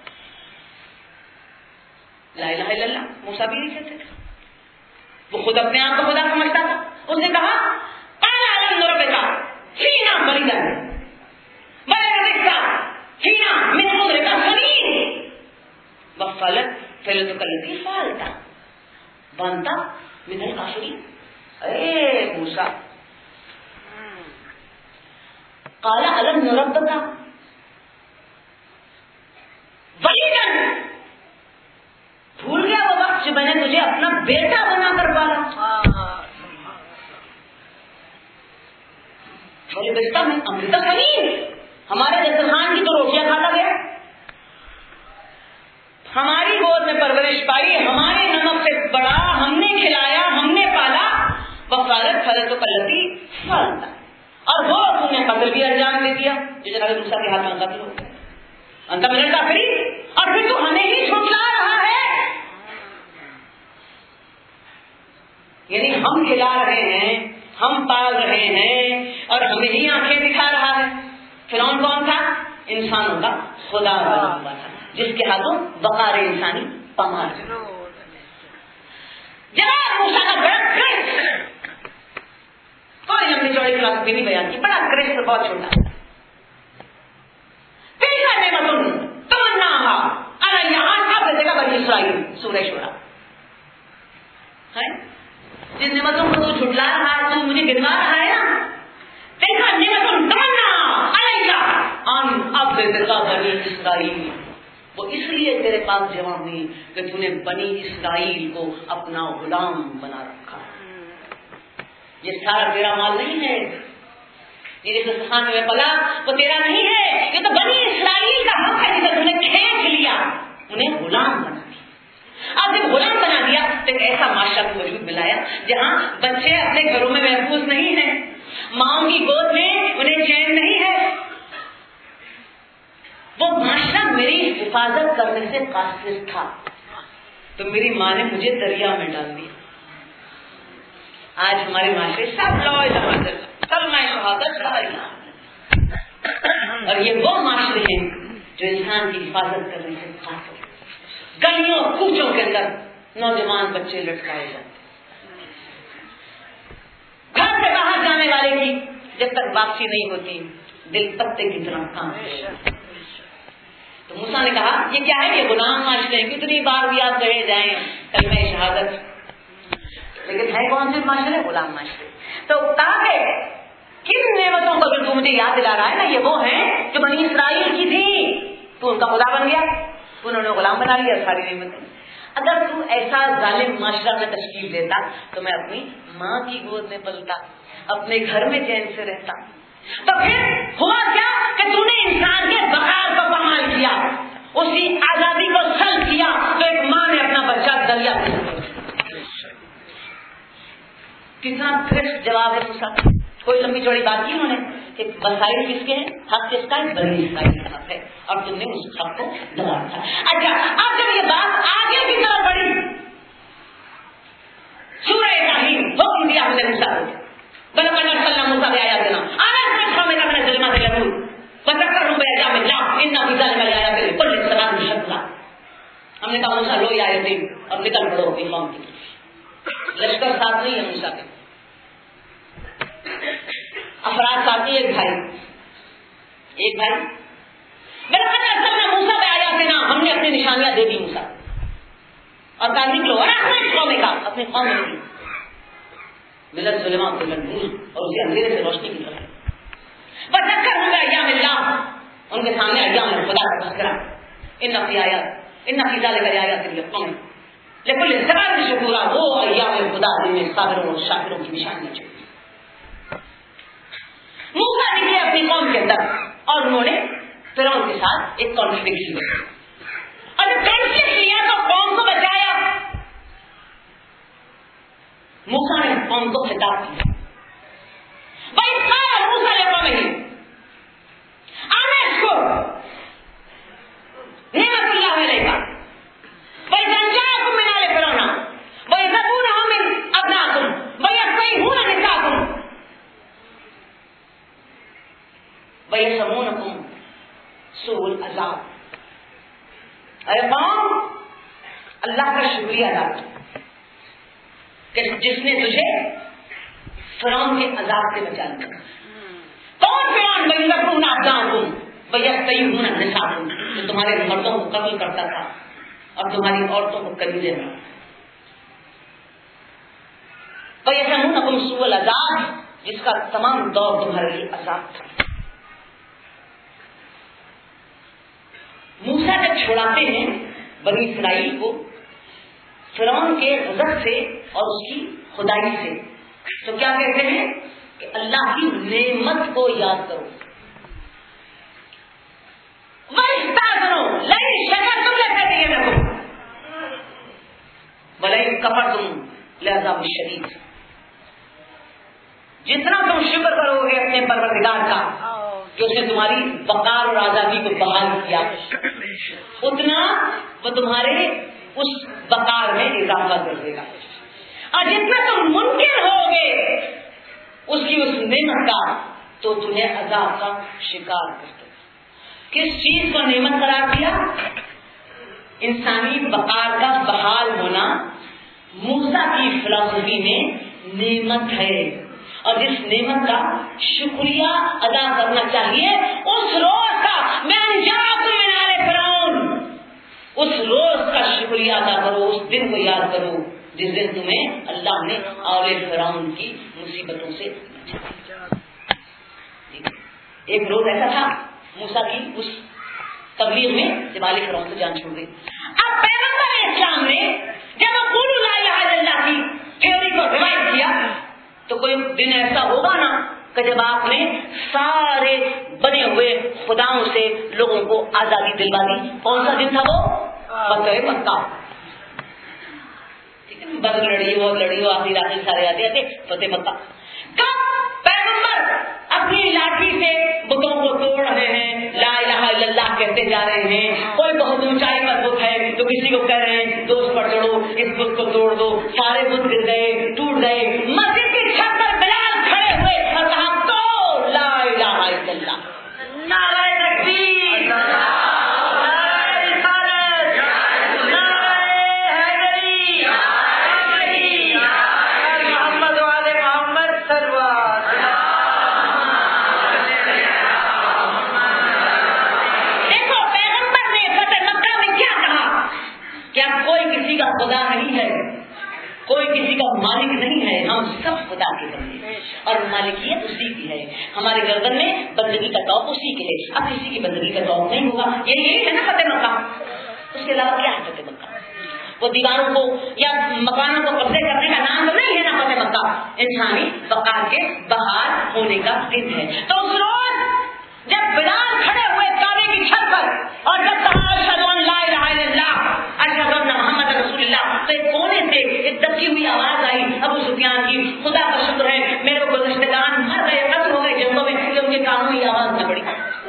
لا الہ الا اللہ. موسیٰ بھی نہیں کہتے تھے, وہ خود اپنے آپ کو خدا سمجھتا تھا. اس نے کہا قال الم نربک فینا ولیدا ولبثت فینا من عمرک سنین وفعلتك التي فعلت وانت من الکافرین. اے موسیٰ, قال الم نربک ولیدا, بھول گیا وہ وقت جب میں نے تجھے اپنا بیٹا بنا کر پالا. ولبثت من عمرک سنین, ہمارے دسترخوان کی تو روٹیاں کھاتا گیا, ہماری گود میں پرورش پائی, ہمارے نمک سے بڑا ہم نے کھلایا, ہم نے پالا. وفعلتك التي فعلت, اور وہ تم نے قتل بھی انجام دے دیا جو جناب موسیٰ کے ہاتھ میں قتل ہو گیا. انت من الکافرین, اور پھر تو ہمیں ہی جھٹلا رہا ہے. یعنی ہم کھلا رہے ہیں, ہم پال رہے ہیں, اور ہمیں ہی آنکھیں دکھا رہا ہے. فرعون کون تھا؟ انسانوں کا خدا بنا ہوا تھا, جس کے ہاتھوں وقار انسانی پامال. جناب موسیٰ کا بڑا کرش, کوئی لمبی چوڑی فلسفی نہیں بیان کی, بڑا کرش تو بہت چھوٹا. تمنا علی ان عبدک بنی اسرائیل, سورہ شورا. جن نعمتوں کو تو جھٹلا رہا ہے, تو مجھے گنوا رہا ہے نا. دیکھا نعمتوں تمنا علی ان عبدک بنی اسرائیل, وہ اس لیے تیرے پاس جمع ہوئی کہ تو نے بنی اسرائیل کو اپنا غلام بنا رکھا. یہ سارا تیرا مال نہیں ہے, یہ دسترخوان میں پلا وہ تیرا نہیں ہے, یہ تو بنی اسرائیل کا حق ہے جسے تم نے کھینچ لیا, انہیں غلام بنا دیا. اب جب غلام بنا دیا تو ایک ایسا معاشرہ کو وجود ملایا جہاں بچے اپنے گھروں میں محفوظ نہیں ہیں, ماؤں کی گود میں انہیں چین نہیں ہے. وہ معاشرہ میری حفاظت کرنے سے قاصر تھا, تو میری ماں نے مجھے دریا میں ڈال دیا. آج ہمارے معاشرے سب کلمہ شہادت کا اعلان, اور یہ وہ معاشرے ہیں جو انسان کی حفاظت کرنے سے قاصر. گلیوں کوچوں کے اندر نوجوان بچے لٹکائے جاتے, گھر سے باہر جانے والے کی جب تک واپسی نہیں ہوتی دل پتے کی طرح کام. تو موسیٰ نے کہا یہ کیا ہے, یہ غلام معاشرے ہیں, کتنی بار بھی آپ کہے جائیں کلمہ شہادت, لیکن ہے کون سے معاشرے؟ غلام معاشرے. تو تاکہ کن نعمتوں کو جو مجھے یاد دلا رہا ہے نا, یہ وہ ہیں جو بنی اسرائیل کی تھی, تو ان کا خدا بن گیا, انہوں نے غلام بنا لیا ساری نعمتیں. اگر تو ایسا ظالم معاشرہ میں تشکیل دیتا تو میں اپنی ماں کی گود میں پلتا, اپنے گھر میں چین سے رہتا. تو پھر ہوا کیا کہ تو نے انسان کے وقار کو پامال کیا, اسی آزادی کو سلب کیا, تو ایک ماں نے اپنا بچہ دریا میں. کتنا کرشٹ جواب ہے موسیٰ کا, کوئی لمبی چوڑی بات کی انہوں نے کہ وسائل کس کے ہیں, حق کس کا ہے, بنی اسرائیل کا حق ہے, اور تم نے اس حق کو دبا رکھا. اچھا اب جب یہ بات آگے کی طرف بڑھی, سورہ ابراہیم حکم دیا ہم نے موسیٰ کو, وَلَقَدْ أَرْسَلْنَا مُوسَىٰ بِآيَاتِنَا أَنْ أَخْرِجْ قَوْمَكَ مِنَ الظُّلُمَاتِ إِلَى النُّورِ وَذَكِّرْهُمْ بِأَيَامِ اللَّهِ إِنَّ فِي ذَلِكَ لَآيَاتٍ لِكُلِّ صَبَّارٍ شَكُورٍ. ہم نے کہا موسیٰ لو یہ آیتیں اور نکل پڑو اپنی قوم کی. لشکر ساتھ نہیں ہے موسیٰ کے, افراد ساتھ نہیں, ایک بھائی وَلَقَدْ أَرْسَلْنَا مُوسَىٰ بِآيَاتِنَا, ہم نے اپنی نشانیاں دے دی موسیٰ, اور کہا نکلو اور اخرج قومک, اپنی قوم میں من الظلمات إلى النور, اور اسے اندھیرے سے روشنی کی طرف. وذکرہم بأیام اللہ, ان کے سامنے ایام خدا کا تذکرہ. ان فی ذلک لآیات لقوم لکل صبر شکورا, وہ ایام خدا جن میں صابروں اور شاکروں کی نشانیاں چھپی. موسیٰ نکلے اپنی قوم کے اندر, اور انہوں نے فرعون کے ساتھ ایک کانفلکٹ لیا, اور جب کانفلکٹ لیا تو قوم کو بچایا. موسیٰ نے قوم کو خطاب کیا, بھائی موسیٰ لقومہ, سوء العذاب. اے قوم اللہ کا شکریہ ادا کر کہ جس نے تجھے فرعون کے عذاب سے بچا لیا. کون فرعون؟ وَيَذَرُونَ أَبْنَاءَكُمْ وَيَسْتَحْيُونَ نِسَاءَكُم، جو تمہارے مردوں کو قتل کرتا تھا اور تمہاری عورتوں کو قلیدے میں. وَيَسْأَلُونَكُمْ سُوءَ الْعَذَابِ، جس کا تمام دور تمہارے لیے عذاب تھا. موسیٰ جب چھڑاتے ہیں بنی اسرائیل کو فرعون کے غضب سے اور اس کی خدائی سے، تو کیا کہتے ہیں کہ اللہ کی نعمت کو یاد کرو. لئن شکرتم لأزيدنكم ولئن كفرتم لعذاب الشدید. جتنا تم شکر کرو گے اپنے پروردگار کا کہ اس نے تمہاری وقار اور آزادی کو بحال کیا، اتنا وہ تمہارے اس وقار میں اضافہ کر دے گا. اور جتنا تم منکر ہوگے اس کی اس نعمت کا تو تمہیں عذاب کا شکار کر دے گا. کس چیز کو نعمت قرار دیا؟ انسانی وقار کا بحال ہونا موسیٰ کی فلسفی میں نعمت ہے، اور جس نعمت کا شکریہ ادا کرنا چاہیے اس روز کا میں انجاکم من آل فرعون، اس روز کا شکریہ ادا کرو، اس دن کو یاد کرو جس دن تمہیں اللہ نے آل فرعون کی مصیبتوں سے بچایا. ایک روز ایسا تھا موسیٰ کی اس تبلیغ میں جب آل فرعون سے جان چھوڑ گئی. اب پیغمبر اسلام نے جب قولوا لا الہ الا اللہ کی تھیوری کو ریوائز کیا تو کوئی دن ایسا ہوگا نا کہ جب آپ نے سارے بنے ہوئے خداؤں سے لوگوں کو آزادی دلوا دی. کون سا دن تھا وہ؟ فتح مکہ. بس لڑی ہو آخری رات سارے آتے آتے فتح مکہ. کب پیغمبر اپنی لاٹھی سے بتوں کو توڑ رہے ہیں، لا الہ الا اللہ کہتے جا رہے ہیں. کوئی بہت اونچائی پر بت ہے تو کسی کو کہہ رہے ہیں دوست پر چڑھو اس بت کو توڑ دو. سارے بت گر گئے، ٹوٹ گئے. مسجد کی چھت پر بلال کھڑے ہوئے اور کہا تو لا الہ الا اللہ، نعرہ تکبیر، خدا نہیں ہے، کوئی کسی کا مالک نہیں ہے، ہم سب خدا کے بندے اور مالکیت اسی کی ہے. ہمارے گردن میں بندگی کا توق اسی کے ہے. اب کسی کی بندگی کا توق نہیں ہوگا. یہی ہے نا فتح مکہ. اس کے علاوہ کیا ہے فتح مکہ؟ وہ دیواروں کو یا مکانوں کو قبضے کرنے کا نام تو نہیں ہے نا فتح مکہ. انسانی وقار کے بحال ہونے کا دن ہے. تو اس روز جب بلال کھڑے ہوئے کعبے کی چھت پر اور جب کہا اشہد ان لا الہ الا اللہ اشہد ان محمد رسول اللہ، تو ایک کونے سے ایک دبکی ہوئی آواز آئی ابو سفیان کی، خدا کا شکر ہے میرے گزشتگان مر گئے، قتل ہو گئے جنگوں میں، کہ ان کے کانوں میں آواز نہ پڑی.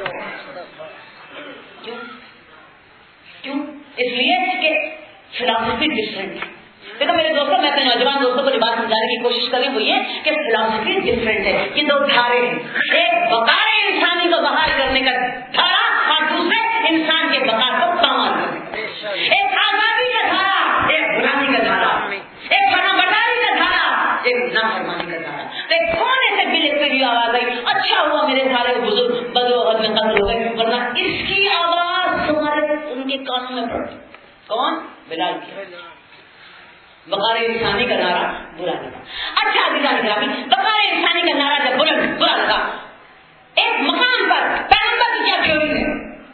کیوں؟ اس لیے کہ فلاسفی ڈفرینٹ ہے. دیکھو میرے دوستوں، میں اپنے نوجوان دوستوں کو جو بات سمجھانے کی کوشش کر رہی ہوں وہ یہ کہ فلاسفی ڈفرینٹ ہے. یہ دو دھارے ہیں، ایک وقار انسانی کو بحال کرنے کا دھارا اور دوسرے انسان کے وقار کو پامال کرنے کا. ایک آزادی کا دھارا، ایک غلامی کا دھارا، ایک فرما برداری کا دھارا، ایک نافرمانی کا دھارا. ایک کونے سے بھی لکھتے ہوئی آواز آئی، اچھا ہوا میرے سارے بزرگ بدو حد میں قتل ہو گئے، ورنہ اس کی آواز تمہارے ان کے کانوں میں پڑتی. کون؟ بلال کی. وقار انسانی کا نعرہ برا لگا. اچھا وقار انسانی کا نعرہ جب برا لگا، ایک مقام پر پیغمبر کی کیا تھیوری ہے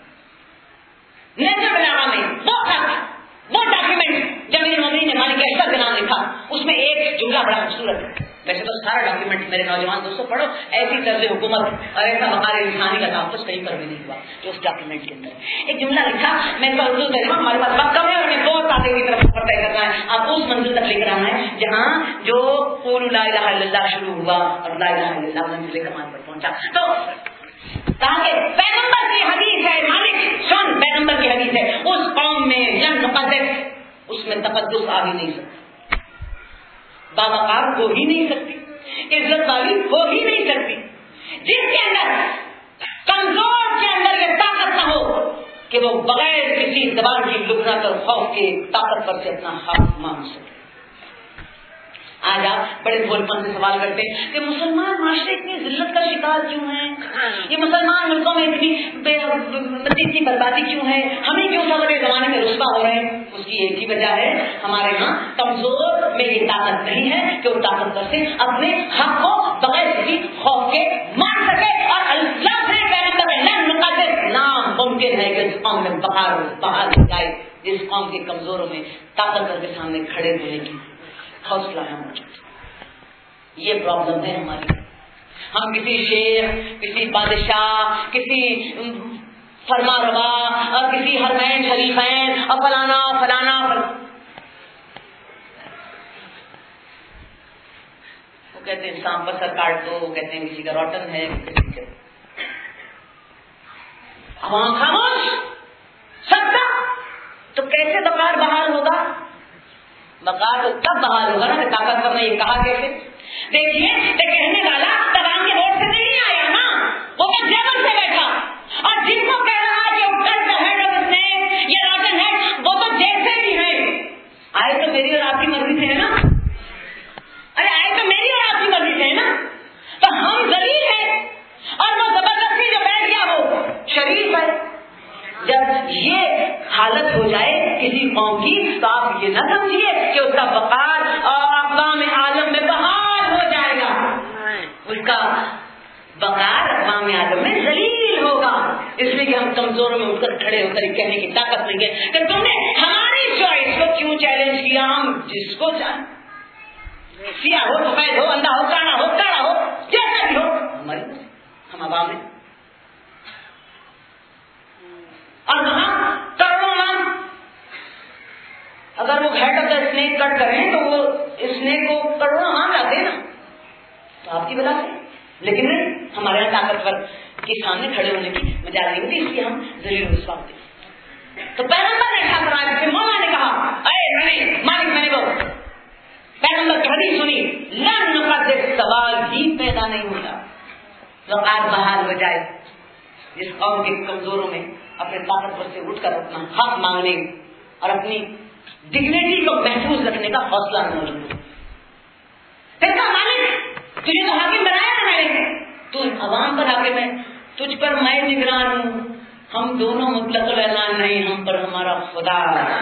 نیچر بلاغہ میں وہ ڈاکیومنٹ جب میرے مومنین نے مالک اشتر کا نام لکھا، اس میں ایک جملہ بڑا خوبصورت ہے. ویسے تو سارا ڈاکیومنٹ میرے نوجوان دوستوں پڑھو، ایسی طرز حکومت اور ایسا وقار انسانی کا تحفظ کہیں پر بھی نہیں ہوا جو اس ڈاکیومنٹ کے اندر ایک جملہ لکھا. میں اس کا اردو ترجمہ ہمارے پاس وقت کم ہے اور میں 2 سال کی طرف سفر طے کرنا ہے. آپ اس منزل تک لے کر آنا ہے جہاں جو قولوا لا الہ الا اللہ شروع ہوا اور لا الہ الا اللہ منزل کمال پر پہنچا. تو کہا کہ پیغمبر کی حدیث ہے، مالک سن پیغمبر کی حدیث ہے، اس قوم میں جن مقدس اس میں تقدس آ ہی نہیں سکتی، باوقار ہو ہی نہیں سکتی، عزت والی ہو ہی نہیں سکتی. جس کے اندر کمزور کے اندر یہ طاقت کا ہو کہ وہ بغیر کسی زبان کی لکنت اور خوف کے طاقتور سے اپنا حق مانگ سکے. آج آپ بڑے بھول پن سے سوال کرتے ہیں کہ مسلمان معاشرے اتنی ذلت کا شکار کیوں ہیں, یہ مسلمان ملکوں میں اتنی بربادی کیوں ہے, ہمیں کیوں سب بڑے زمانے میں رسوا ہو رہے ہیں. اس کی ایک ہی وجہ ہے, ہمارے یہاں کمزور میں یہ طاقت نہیں ہے کہ وہ طاقتور سے اپنے حق کو بغیر کسی خوف کے مان سکے. اور اللہ سے نام ممکن ہے کہ اس قوم میں بہار جائے جس قوم کے کمزوروں میں طاقتور کے سامنے کھڑے ہونے کی حوصلہ ہے موجود. یہ پرابلم ہے ہماری. ہم کسی شیر, کسی بادشاہ, کسی فرما روا اور کسی حرمین شریفین اور فلانا فلانا وہ کہتے ہیں سانپ پر سر کاٹ دو, وہ کہتے ہیں کسی کا روٹن ہے, کسی کا عوام خاموش سب کا. تو کیسے بقار بحال ہوگا؟ بقار تو تب بحال ہوگا نا کہ طاقتور نے یہ کہا. کیسے؟ دیکھیے کہنے والا تمام کے ووٹ سے نہیں آیا نا, وہ تو جبل سے بیٹھا. اور جن کو کہہ رہا ہے کہ یہ روٹن ہے وہ تو جیل سے بھی ہے. آئے تو میری اور آپ کی مرضی سے ہے نا, ارے آئے تو میری اور آپ کی مرضی سے ہے نا. تو ہم ذلیل ہیں اور وہ زبردستی جو بیٹھ گیا وہ شریف ہے. جب یہ حالت ہو جائے کسی قوم کی تو آپ یہ نہ سمجھیے کہ اس کا وقار اقوام عالم میں بحال ہو جائے گا. اس کا وقار اقوام عالم میں ذلیل ہوگا. اس لیے کہ ہم کمزوروں میں اٹھ کر کھڑے ہو کر کہنے کی طاقت نہیں ہے کہ تم نے ہماری چوائس کو کیوں چیلنج کیا. ہم جس کو چاہیں, سیاہ ہو, سفید ہو, اندھا ہو, کانا ہو, کاڑا ہو, جیسا بھی ہو, ہماری ہم عوام ہیں. اور وہاں کروڑوں عوام اگر وہ ہیڈ آف دا اسنیک کٹ کریں تو وہ اسنیک کو کروڑوں عوام لاتے ہیں نا, تو آپ کی وجہ سے. لیکن نہیں, ہمارے یہاں طاقتور کے سامنے کھڑے ہونے کی مجال نہیں ہوتی, اس لیے ہم ضرور رسوا ہوتے. تو پیغمبر نے ایسا کرایا کہ مولا نے کہا اے مالک میں نے وہ پیغمبر کی حدیث سنی, لن نقدر سوال ہی پیدا نہیں ہوتا. وقار بحال ہو جائے جس قوم کے کمزوروں میں اپنے طاقتور سے اٹھ کر اپنا حق مانگنے اور اپنی ڈگنیٹی کو محفوظ رکھنے کا حوصلہ موجود ہے. پھر کہا مالک تجھے تو حاکم بنایا نا میں نے, تو عوام پر حاکم ہے, تجھ پر میں نگران ہوں. ہم دونوں مطلق اعلان نہیں, ہم پر ہمارا خدا.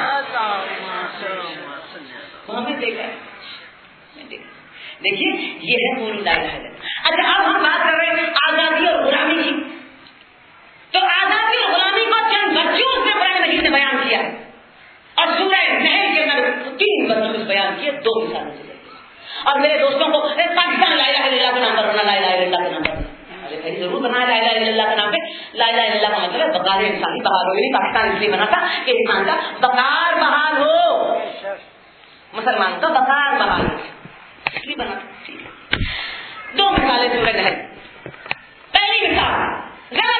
وہاں میں دیکھا دیکھیے یہ ہے پوری ظاہر. اچھا اب ہم بات کر رہے ہیں آزادی اور غلامی کی. تو آزادی اور غلامی کو چند بچوں سے قرآن مجید نے بیان کیا اور سورہ نحل کے اندر 3 بچوں سے بیان کیے, 2 مثالوں سے. اور میرے دوستوں کو پاکستان لا الہ الا اللہ کا نام پر ہونا, لا الہ الا اللہ کا نام پر ارے ضرور بنا لا الہ الا اللہ کا نام پہ. لا الہ الا اللہ کا مطلب ہے بقار انسانی بحال ہو. یعنی پاکستان اس لیے بنا تھا کہ انسان کا بقار بحال ہو, مسلمان کا بقار بحال ہو, اس لیے بنا تھا. 2 مثالیں سورہ نحل. پہلی مثال لا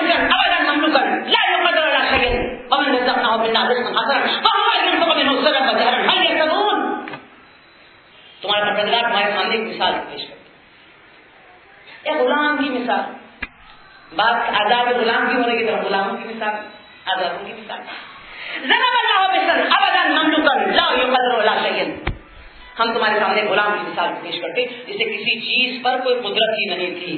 يقدر على شيء ومن رزقناه منا رزقا حسنا فهو ينفق منه سرا وجهرا هل يحسبون. تمہارے پروردگار تمہارے سامنے ایک مثال پیش کرتے ہیں, ایک غلام کی مثال. بات آزاد غلام کی ہو رہی ہے, غلاموں کی مثال, آزادوں کی مثال. ضرب الله مثلا ابدا مملوكا لا يقدر على شيء. ہم تمہارے سامنے غلام کی مثال پیش کرتے جسے کسی چیز پر کوئی قدرت ہی نہیں تھی.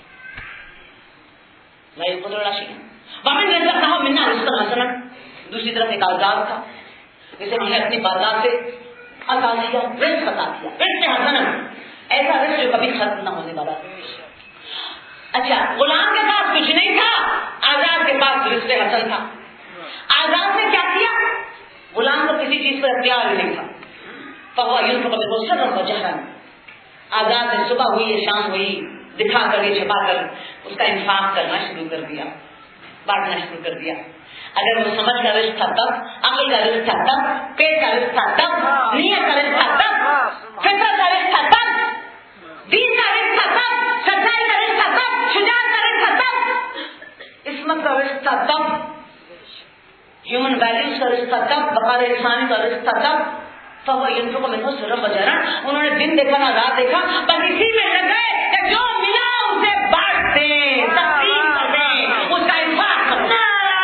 دوسری طرف ایک آزاد تھا جسے ہم نے اپنی بازار سے عطا کیا, رزق عطا کیا, رزق حسنا, ایسا رزق جو کبھی ختم نہ ہونے والا. اچھا غلام کے پاس کچھ نہیں تھا, آزاد کے پاس رزق حسن تھا. آزاد نے کیا کیا, غلام کو کسی چیز پر اختیار نہیں تھا. فهو ينفق منه سرا وجهرا. آزاد نے صبح ہوئی شام ہوئی دکھا کر یہ چھپا کر اس کا انفاق کرنا شروع کر دیا, بانٹنا شروع کر دیا. اگر وہ سمجھ کا رزق تھا تب, عقل کا رزق تھا تب, پیٹ کا رزق تھا تب, نیت کا رزق تھا تب, فطرت کا رزق تھا تب, دین کا رزق تھا تب, سچائی کا رزق تھا تب, شجاعت کا رزق تھا تب, عصمت کا رزق تھا تب, ہیومن ویلیوز کا رزق تھا تب, بقار انسانی کا رزق تھا تب. فهو ينفق منه سرا وجهرا. انہوں نے دن دیکھا نہ رات دیکھا, بس اسی میں لگ گئے کہ جو ملا اسے بانٹ دیں, تقسیم کر دیں, اس کا انفاق کرنا.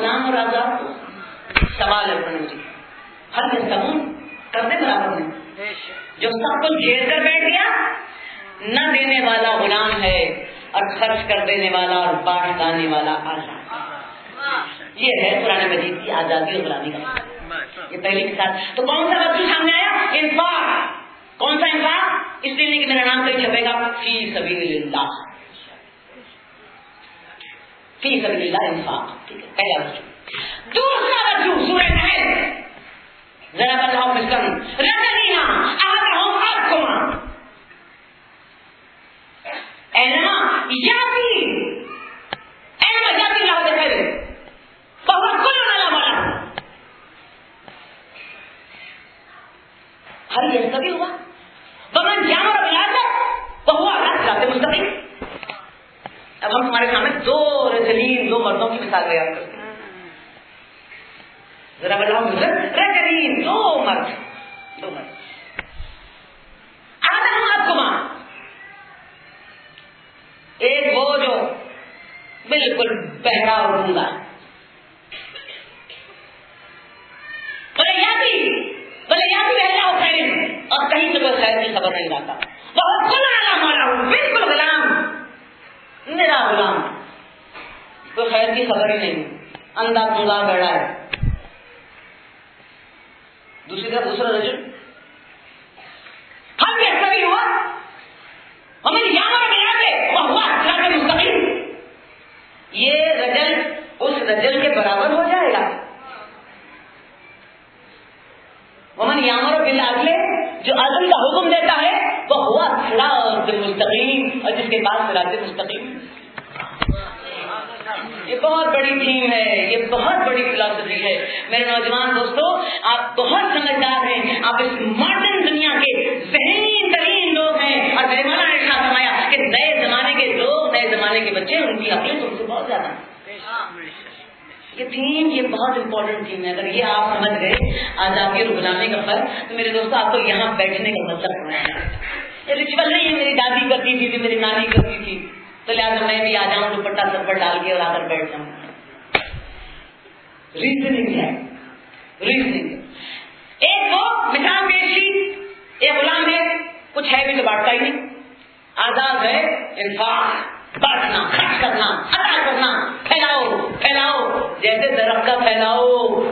गुलाम और आजाद को? सवाल है प्रणव जी, हर सबूत करते बराबर नहीं। जो सब कुछ घेर कर बैठ गया, न देने वाला गुलाम है और खर्च कर देने वाला और बांट लाने वाला आजाद। ये है कुरान मजीद की आजादी और गुलामी का। ये पहली मिसाल। तो कौन सा वस्तु सामने आया? इंफाक। कौन सा इंफाक? इसलिए नहीं कि मेरा नाम कहीं छपेगा, फी सबीलिल्लाह, फी सबीलिल्लाह इंफाक। ठीक है, पहला वस्तु। दूसरा वस्तु सूरह नहल, जरा बताओ मिस्टर रजनीना आहदहुम अकुमा ऐना याती ऐना याती ला दे बहुत कुल वाला वाला हर ये सभी हुआ वमन जामर बिलाद बहुआ रात मुस्तकीम। अब हम तुम्हारे सामने दो रजनीन, दो मर्दों की मिसाल बयान करते हैं। जरा बताओ रजनीन, दो मर्द, दो मर्द। आदम अकुमा, एक वो जो बिल्कुल बहरा और गूंगा, बलयाती बहरा हो खैर, और कहीं से कोई खैर की खबर नहीं लाता। बहुत गुलाम वाला हूं, बिल्कुल गुलाम, मेरा गुलाम, कोई खैर की खबर ही नहीं, अंधा गूंगा बहरा है। दूसरी तरफ दूसरा रजल हम ऐसा भी हुआ, हमें यहाँ मिलाते वह हुआ सिरात मुस्तकीम। ये रजल उस रजल के बराबर हो जाएगा। वमन यामर बिल अदल, जो अदल का हुक्म देता है वह हुआ सिरात मुस्तकीम, और जिसके पास सिरात मुस्तकीम। ये बहुत बड़ी थीम है, ये बहुत बड़ी फिलॉसफी है। मेरे नौजवान दोस्तों, आप बहुत समझदार हैं, आप इस मॉडर्न दुनिया के ज़हनी तरीन लोग हैं, और मेहमाना ने साथ फरमाया कि नए जमाने के लोग, नए जमाने के बच्चे, उनकी अक्लें तुमसे बहुत ज्यादा। ये थीम, ये बहुत इंपॉर्टेंट थीम है। अगर ये आप समझ गए आजादी और गुलामी का फर्क, तो मेरे दोस्तों आपको यहाँ बैठने का मतलब होना है। ये रिचुअल नहीं है मेरी दादी करती थी, मेरी नानी करती थी, तो लिहाजा मैं भी आ जाऊं दुपट्टा सर पर डाल के और आकर बैठ जाऊं। रीजनिंग है, रीजनिंग। एक वो मिसाल पेशी, एक गुलाम है, कुछ है भी तो बांटता ही नहीं, आजाद है इंफाक, बांटना, खर्च करना, अदा करना, फैलाओ फैलाओ, जैसे दरख्त का फैलाओ।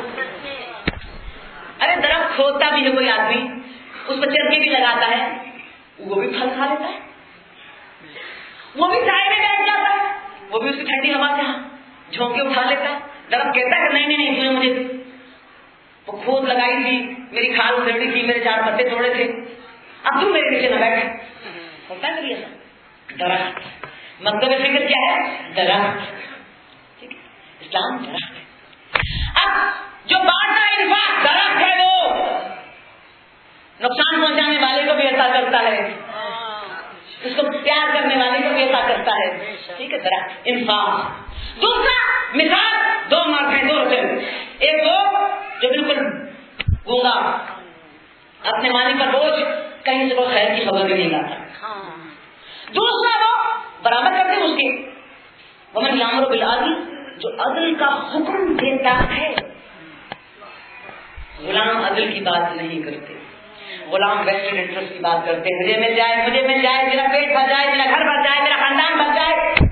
अरे दरख्त खोदता भी है कोई आदमी, उस पर चरखी भी लगाता है, वो भी फल खा लेता है, वो भी चाय में बैठ जाता है, वो भी उसकी ठंडी हवा से झोंके उठा लेता है। दरख्त कहता है नहीं नहीं नहीं, तूने मुझे वो खोद लगाई थी, मेरी खाल उधेड़ी थी, मेरे 4 पत्ते तोड़े थे, अब तू मेरे नीचे न बैठ। होता है करिए दरख्त, मतलब फिक्र क्या है? दरख्त। ठीक है, इस्लाम दरख्त है। अब जो बांटना इंफाक दरख्त है, वो नुकसान पहुंचाने वाले को भी ऐसा करता है, उसको प्यार करने वाले को भी ऐसा करता है। ठीक है, दरख्त इंफाक। दूसरा मिसाल, दो मर्द हैं, दो रजल। एक वो जो बिल्कुल गूंगा, अपने मालिक पर बोझ, कहीं से वो खैर की खबर भी नहीं लाता। दूसरा वो बराबर करते उसके, वमन यामर बिल अदल, जो अदल का हुक्म देता है। गुलाम अदल की बात नहीं करते, गुलाम वेस्टेड इंटरेस्ट की बात करते हैं, मुझे मिल जाए, मुझे मिल जाए, मेरा पेट भर जाए, मेरा घर भर जाए, मेरा खानदान भर जाए।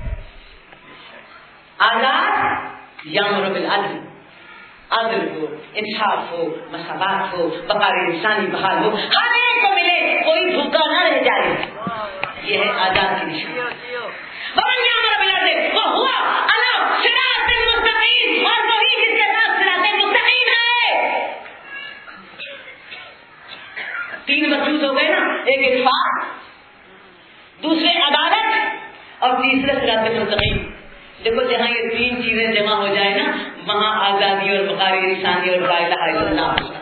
आजाद यामुर बिल अदल, अदल हो, इंसाफ हो, मसावात हो, बकारे इंसानी बहाल हो, हर एक को मिले, कोई भूखा न रह जाए। ये है आजाद की निशानी। वमन यामुर बिल अदल वो हुआ अला सिरातिल मुस्तकीम, और वही जिसके पास सिरातिल मुस्तकीम है। 3 मखसूस हो गए ना, एक इंसाफ, दूसरे अदालत, और तीसरे सिरातिल मुस्तकीम। देखो जहाँ ये 3 चीजें जमा हो जाए ना, वहाँ आजादी और बकारी इंसानी और ला इलाहा इल्लल्लाह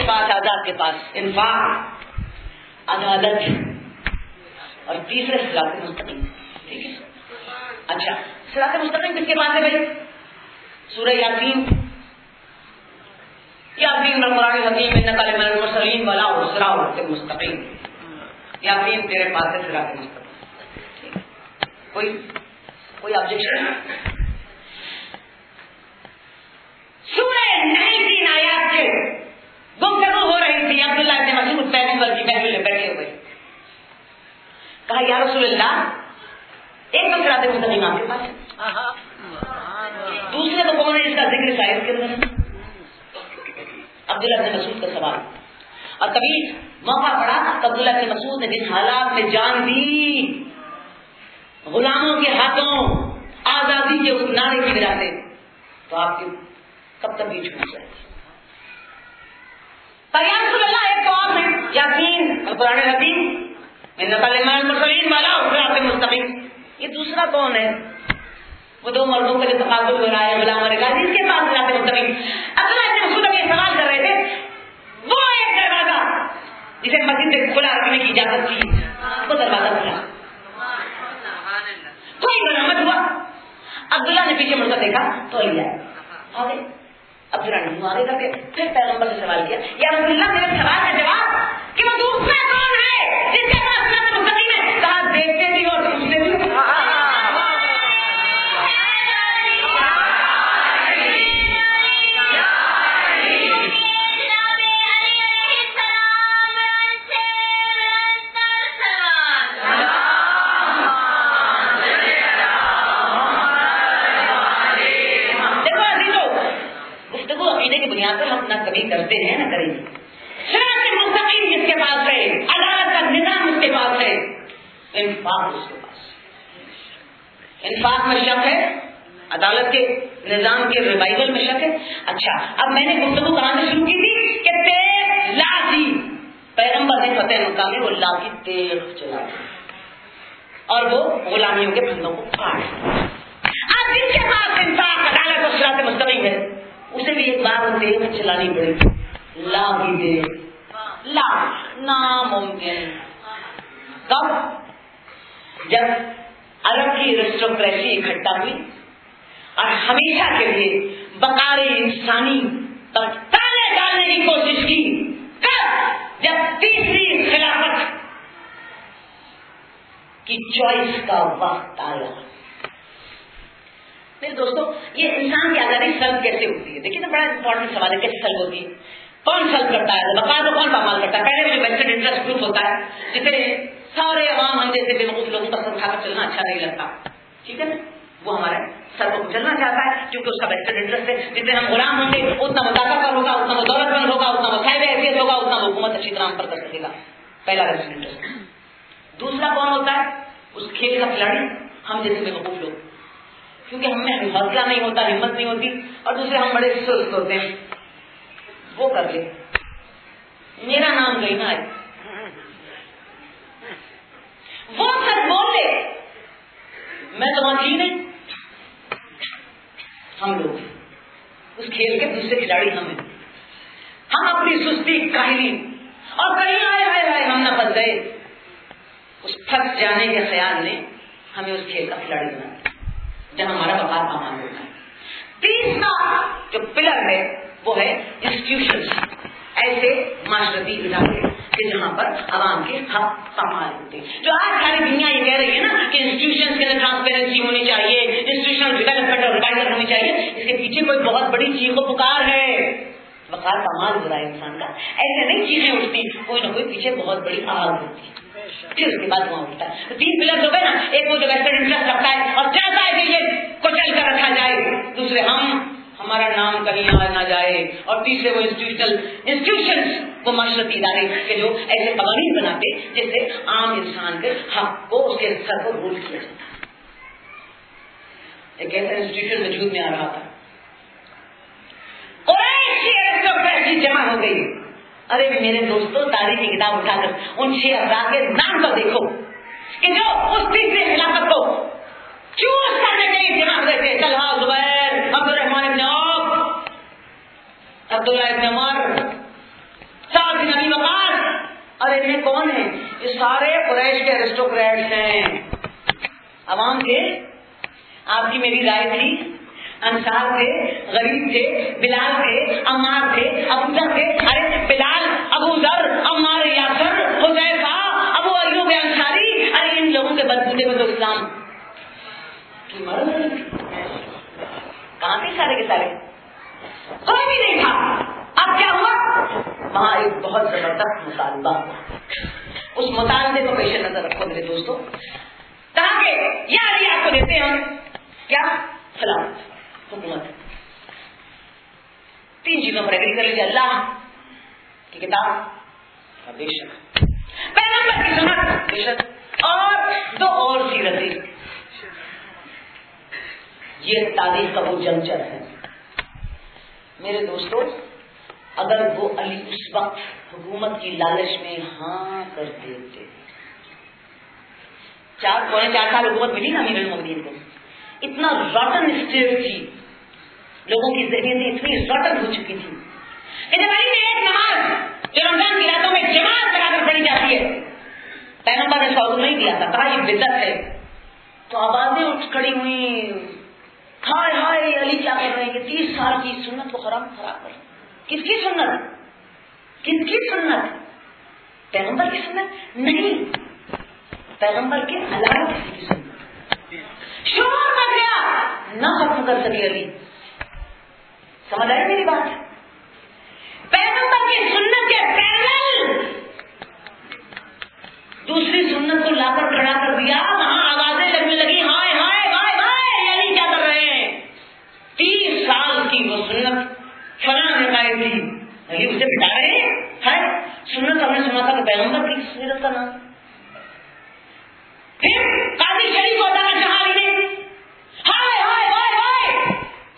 کے پاس, آزاد کے پاس انفاق, عدالت, اور تیسرے صراط مستقیم. ٹھیک ہے. اچھا, صراط مستقیم کس کے پاس ہے بھائی؟ سورہ یاسین, یاسین القرآن الحکیم انک لمن المرسلین ولا صراط مستقیم. یاسین تیرے پاس ہے صراط مستقیم. کوئی آبجیکشن؟ سورہ 19 آیات کے گفتگو ہو رہی تھی. عبداللہ ابن مسعود پیغمبر کی محفل میں بیٹھے ہوئے, کہا یا رسول اللہ, ایک تو صراط مستقیم آپ کے پاس ہے, دوسرے تو کون ہے جس کا ذکر شاید کے اندر ہے؟ عبداللہ ابن مسعود کا سوال. اور کبھی موقع پڑا تو عبداللہ ابن مسعود نے جس حالات میں جان دی, غلاموں کے ہاتھوں آزادی کے اس نعرے کی وجہ سے, تو آپ کے کب تک بھی چھوٹ جائے. یا رسول اللہ ایک تو آپ ہیں یاسین القرآن الحکیم انک لمن المرسلین ولا صراط مستقیم. یہ دوسرا کون ہے؟ وہ دو مردوں کا جو تقابل ہو رہا ہے غلام اور غازی, جس کے پاس صراط مستقیم. عبداللہ ابن مسعود یہ سوال کر رہے تھے, وہ ایک دروازہ جسے مسجد سے کھلا رکھنے کی اجازت تھی, وہ دروازہ کھلا, کوئی برآمد ہوا. عبداللہ نے پیچھے مڑ کر دیکھا تو لیا آگے. عبداللہ نے منہ آگے کر کے پھر پیغمبر سے سوال کیا, یا رسول اللہ میرے سوال کا جواب کہ وہ دوسرا کون ہے جس کے پاس صراط مستقیم ہے؟ کہا دیکھتے بھی اور سنتے بھی. ہم نہ کبھی کرتے ہیں نہ کریں گے. صراط مستقیم جس کے پاس ہے, عدالت کا نظام اس کے پاس ہے, انفاق اس کے پاس. انفاق میں شک ہے, عدالت کے نظام کے ریوائول میں شک ہے. اچھا, اب میں نے گفتگو کرانے شروع کی تھی کہ تیغ لاٹھی پیغمبر نے فتح مکہ میں وہ لاٹھی تیغ چلا اور وہ غلامیوں کے پھندوں کو کاٹ. اب جس کے پاس انفاق, عدالت اور صراط مستقیم ہے, اسے بھی ایک بار تیغ چلانی پڑے گی. لا بھی دے لا ناممکن. کب؟ جب عرب کی ریسٹوکریسی اکٹھا ہوئی اور ہمیشہ کے لیے بقار انسانی پر تالے ڈالنے کی کوشش کی. کب؟ جب تیسری خلافت کی چوائس کا وقت آیا. میرے دوستو, یہ انسان کی آزادی سلب کیسے ہوتی ہے؟ دیکھیے نا, بڑا امپورٹنٹ سوال ہے, کیسے سلب ہوتی ہے؟ کون سلب کرتا ہے؟ بقا تو کون پامال کرتا ہے؟ پہلے جو ویسٹرن انٹرسٹ گروپ ہوتا ہے, جسے سارے عوام ہم جیسے بے وقوف لوگوں کا سر اٹھا کر چلنا اچھا نہیں لگتا, ٹھیک ہے نا, وہ ہمارے سر کو چلنا چاہتا ہے کیونکہ اس کا ویسٹرن انٹرسٹ ہے. جتنے ہم غلام ہوں گے اتنا وہ طاقتور ہوگا, اتنا وہ دولت مند ہوگا, اتنا وہ صاحب حیثیت ہوگا, اتنا وہ حکومت اچھی طرح پر کر سکے گا. پہلا ویسٹرن انٹرسٹ. دوسرا کون ہوتا ہے؟ اس کھیل کا کھلاڑی, ہم جیسے بے وقوف لوگ, کیونکہ ہم میں حوصلہ نہیں ہوتا, ہمت نہیں ہوتی, اور دوسرے ہم بڑے سست ہوتے ہیں. وہ کر لے, میرا نام کہیں نہ آئے, وہ سچ بول لے, میں تو وہاں تھی نہیں. ہم لوگ اس کھیل کے دوسرے کھلاڑی ہم ہیں. ہم اپنی سستی, کاہلی اور کہیں آئے ہم نہ پھنس گئے. اس پھنس جانے کے خیال نے ہمیں اس کھیل کا کھلاڑی بنا جب ہمارا وقار کام ہوتا ہے. تیسرا جو پلر ہے وہ ہے انسٹیٹیوشنز, ایسے معاشرتی ادارے کہ جہاں پر عوام کے حق پامال ہوتے ہیں. جو آج ساری دنیا یہ کہہ رہی ہے نا کہ انسٹیٹیوشنز کے اندر ٹرانسپیرنسی ہونی چاہیے, انسٹیٹیوشنل ڈیولپمنٹ اور ریوائول ہونی چاہیے, اس کے پیچھے کوئی بہت بڑی چیخ و پکار ہے. وقار پامال ہو رہا ہے انسان کا, ایسے نہیں چیزیں اٹھتی, کوئی نہ کوئی پیچھے بہت بڑی آواز ہوتی ہے, پھر اس کے بعد وہاں اٹھتا ہے. تین پلر ہو گئے نا, ایک وہ جو ویسٹرن انٹرسٹ رکھتا ہے اور چاہتا ہے کہ یہ کچل کر رکھا جائے, دوسرے ہمارا نام کہیں نہ جائے, اور تیسرے وہ انسٹیٹیوشنز, وہ معاشرتی ادارے کہ جو ایسے قوانین بناتے جس سے عام انسان کے حق کو اس کے سر کو رول کیا جاتا ہے. ایک ایسا انسٹیٹیوشن وجود میں آ رہا تھا, قریشی جمع ہو گئی. ارے میرے دوستوں, تاریخی کتاب اٹھا کر ان 6 افراد کے نام کو دیکھو کہ جو اس تیسری خلافت کو چوز کرنے کے لیے جمع ہوئے تھے. طلحہ, زبیر, عبد الرحمن ابن عوف, عبداللہ ابن عمر, بارے میں کون ہے؟ یہ سارے قریش کے ایرسٹوکریٹس ہیں، عوام تھے. آپ کی میری رائے تھی، انصار تھے، غریب تھے، بلال تھے، عمار تھے، ابو ذر تھے. ارے بلال، ابو ذر، عمار، یاسر، حذیفہ، ابو ایوب انصاری، ارے ان لوگوں کے بدبودے میں تو اسلام کی مرض کہاں تھے سارے کے سارے؟ کوئی بھی نہیں تھا. اب کیا ہوا؟ وہاں ایک بہت زبردست مطالبہ ہوا. اس مطالبے کو پیش نظر رکھو میرے دوستوں، تاکہ یہ آپ کو دیتے ہیں کیا سلامت حکومت. 3 چیزوں پر ایگری کر لیجیے: اللہ کی کتاب بے شک، پیغمبر کی سنت بے شک، اور 2 اور سیرتیں. یہ تاریخ کا وہ جنچر ہے میرے دوستوں. اگر وہ علی اس وقت حکومت کی لالچ میں ہاں کر دیتے، 4.4 سال حکومت ملی نا امیر المومنین کو. اتنا راٹن اسٹیٹ تھی، لوگوں کی ذہنیت اتنی راٹن ہو چکی تھی کہ جب علی نے ایک نماز جو رمضان کی راتوں میں جماعت لگا کر پڑھی جاتی ہے، پیغمبر نے سوال نہیں دیا تھا، کہا یہ بدعت ہے. تو آوازیں اٹھ کھڑی ہوئی، ہائے ہائے علی کیا کر رہے ہیں، کہ 30 سال کی سنت کو خراب کر. کس کی سنت؟ کس کی سنت؟ پیغمبر کی سنت نہیں، پیغمبر کے علاوہ کسی کی سنت. شور کر گیا، نہ ختم کر سکے علی. سمجھ آئے میری بات؟ پیغمبر کی سنت کے پیرل دوسری سنت کو لا کر کھڑا کر دیا. وہاں آوازیں لگنے لگی، ہائے ہائے ہائے ہائے علی کیا کر رہے ہیں. 30 سال کی وہ سنت فلاں نے قائم تھی، علی اسے بٹا رہے ہیں. سنت ہم نے سنا تھا کہ پیغمبر کی سیرت کا نام. پھر قاضی شریف کو بتانا چاہا علی نے، ہائے ہائے ہائے ہائے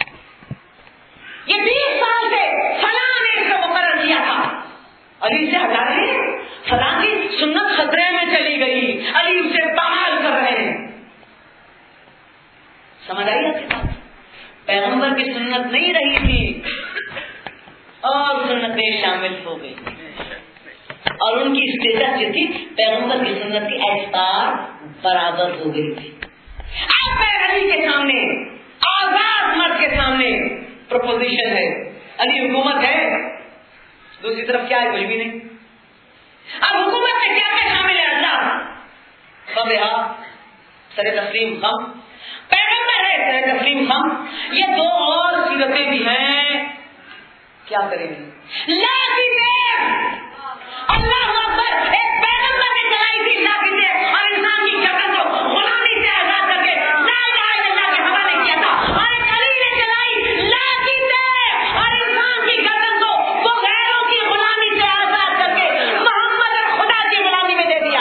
یہ 20 سال سے فلاں نے اس کو مقرر کیا تھا، علی سے ہٹا رہے ہیں. فلاں کی سنت خطرے میں چلی گئی، علی اسے بحال کر رہے ہیں. سمجھ آئی آپ کی بات؟ پیغمبر کی سنت نہیں رہی تھی اور سنتیں شامل ہو گئی، اور ان کی اسٹیٹس جو تھی پیغمبر کی سنت کی اعتبار برابر ہو گئی تھی. اب علی کے سامنے، آزاد مرد کے سامنے پروپوزیشن ہے، علی حکومت ہے، دوسری طرف کیا ہے؟ کچھ بھی نہیں. اب حکومت میں کیا کیا شامل ہے؟ اللہ فبہا سر تسلیم خم، پیغمبر ہے سر تسلیم خم. یہ 2 اور سیرتیں بھی ہیں. کیا کریں گے؟ اللہ اکبر. ایک پیغمبر نے چلائی تھی لاکھیں اور انسان کی گردن کو غلامی سے آزاد کر کے لا الہ الا اللہ کے حوالے کیا تھا. اور ایک علی نے چلائی لاکھیں اور انسان کی گردن کو وہ غیروں کی غلامی سے آزاد کر کے محمد اور خدا کی غلامی میں دے دیا.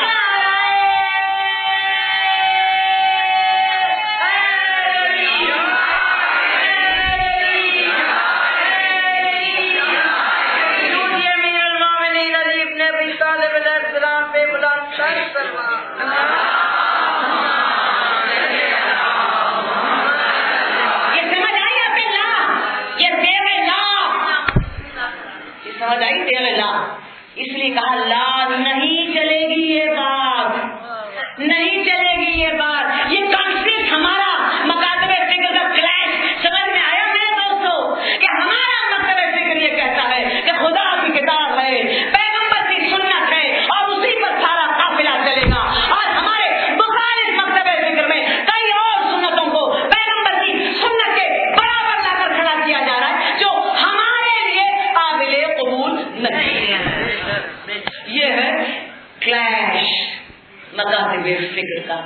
اس لیے کہا لا نہیں چلے گی یہ بات، نہیں چلے گی یہ بات. یہ کانفلکٹ ہمارا مکاتب فکر کا کلیش سمجھ میں آیا میرے دوستوں کہ ہمارا مکتب فکر یہ کہتا ہے کہ خدا کی کتاب ہے، پیغمبر کی سنت ہے اور اسی پر سارا قافلہ چلے گا. اور ہمارے مخالف مکتب فکر میں کئی اور سنتوں کو پیغمبر کی سنت کے برابر لا کر کھڑا کیا جا رہا ہے جو ہمارے لیے قابل قبول نہیں ہے. یہ ہے کلیش مکاتب فکر کا.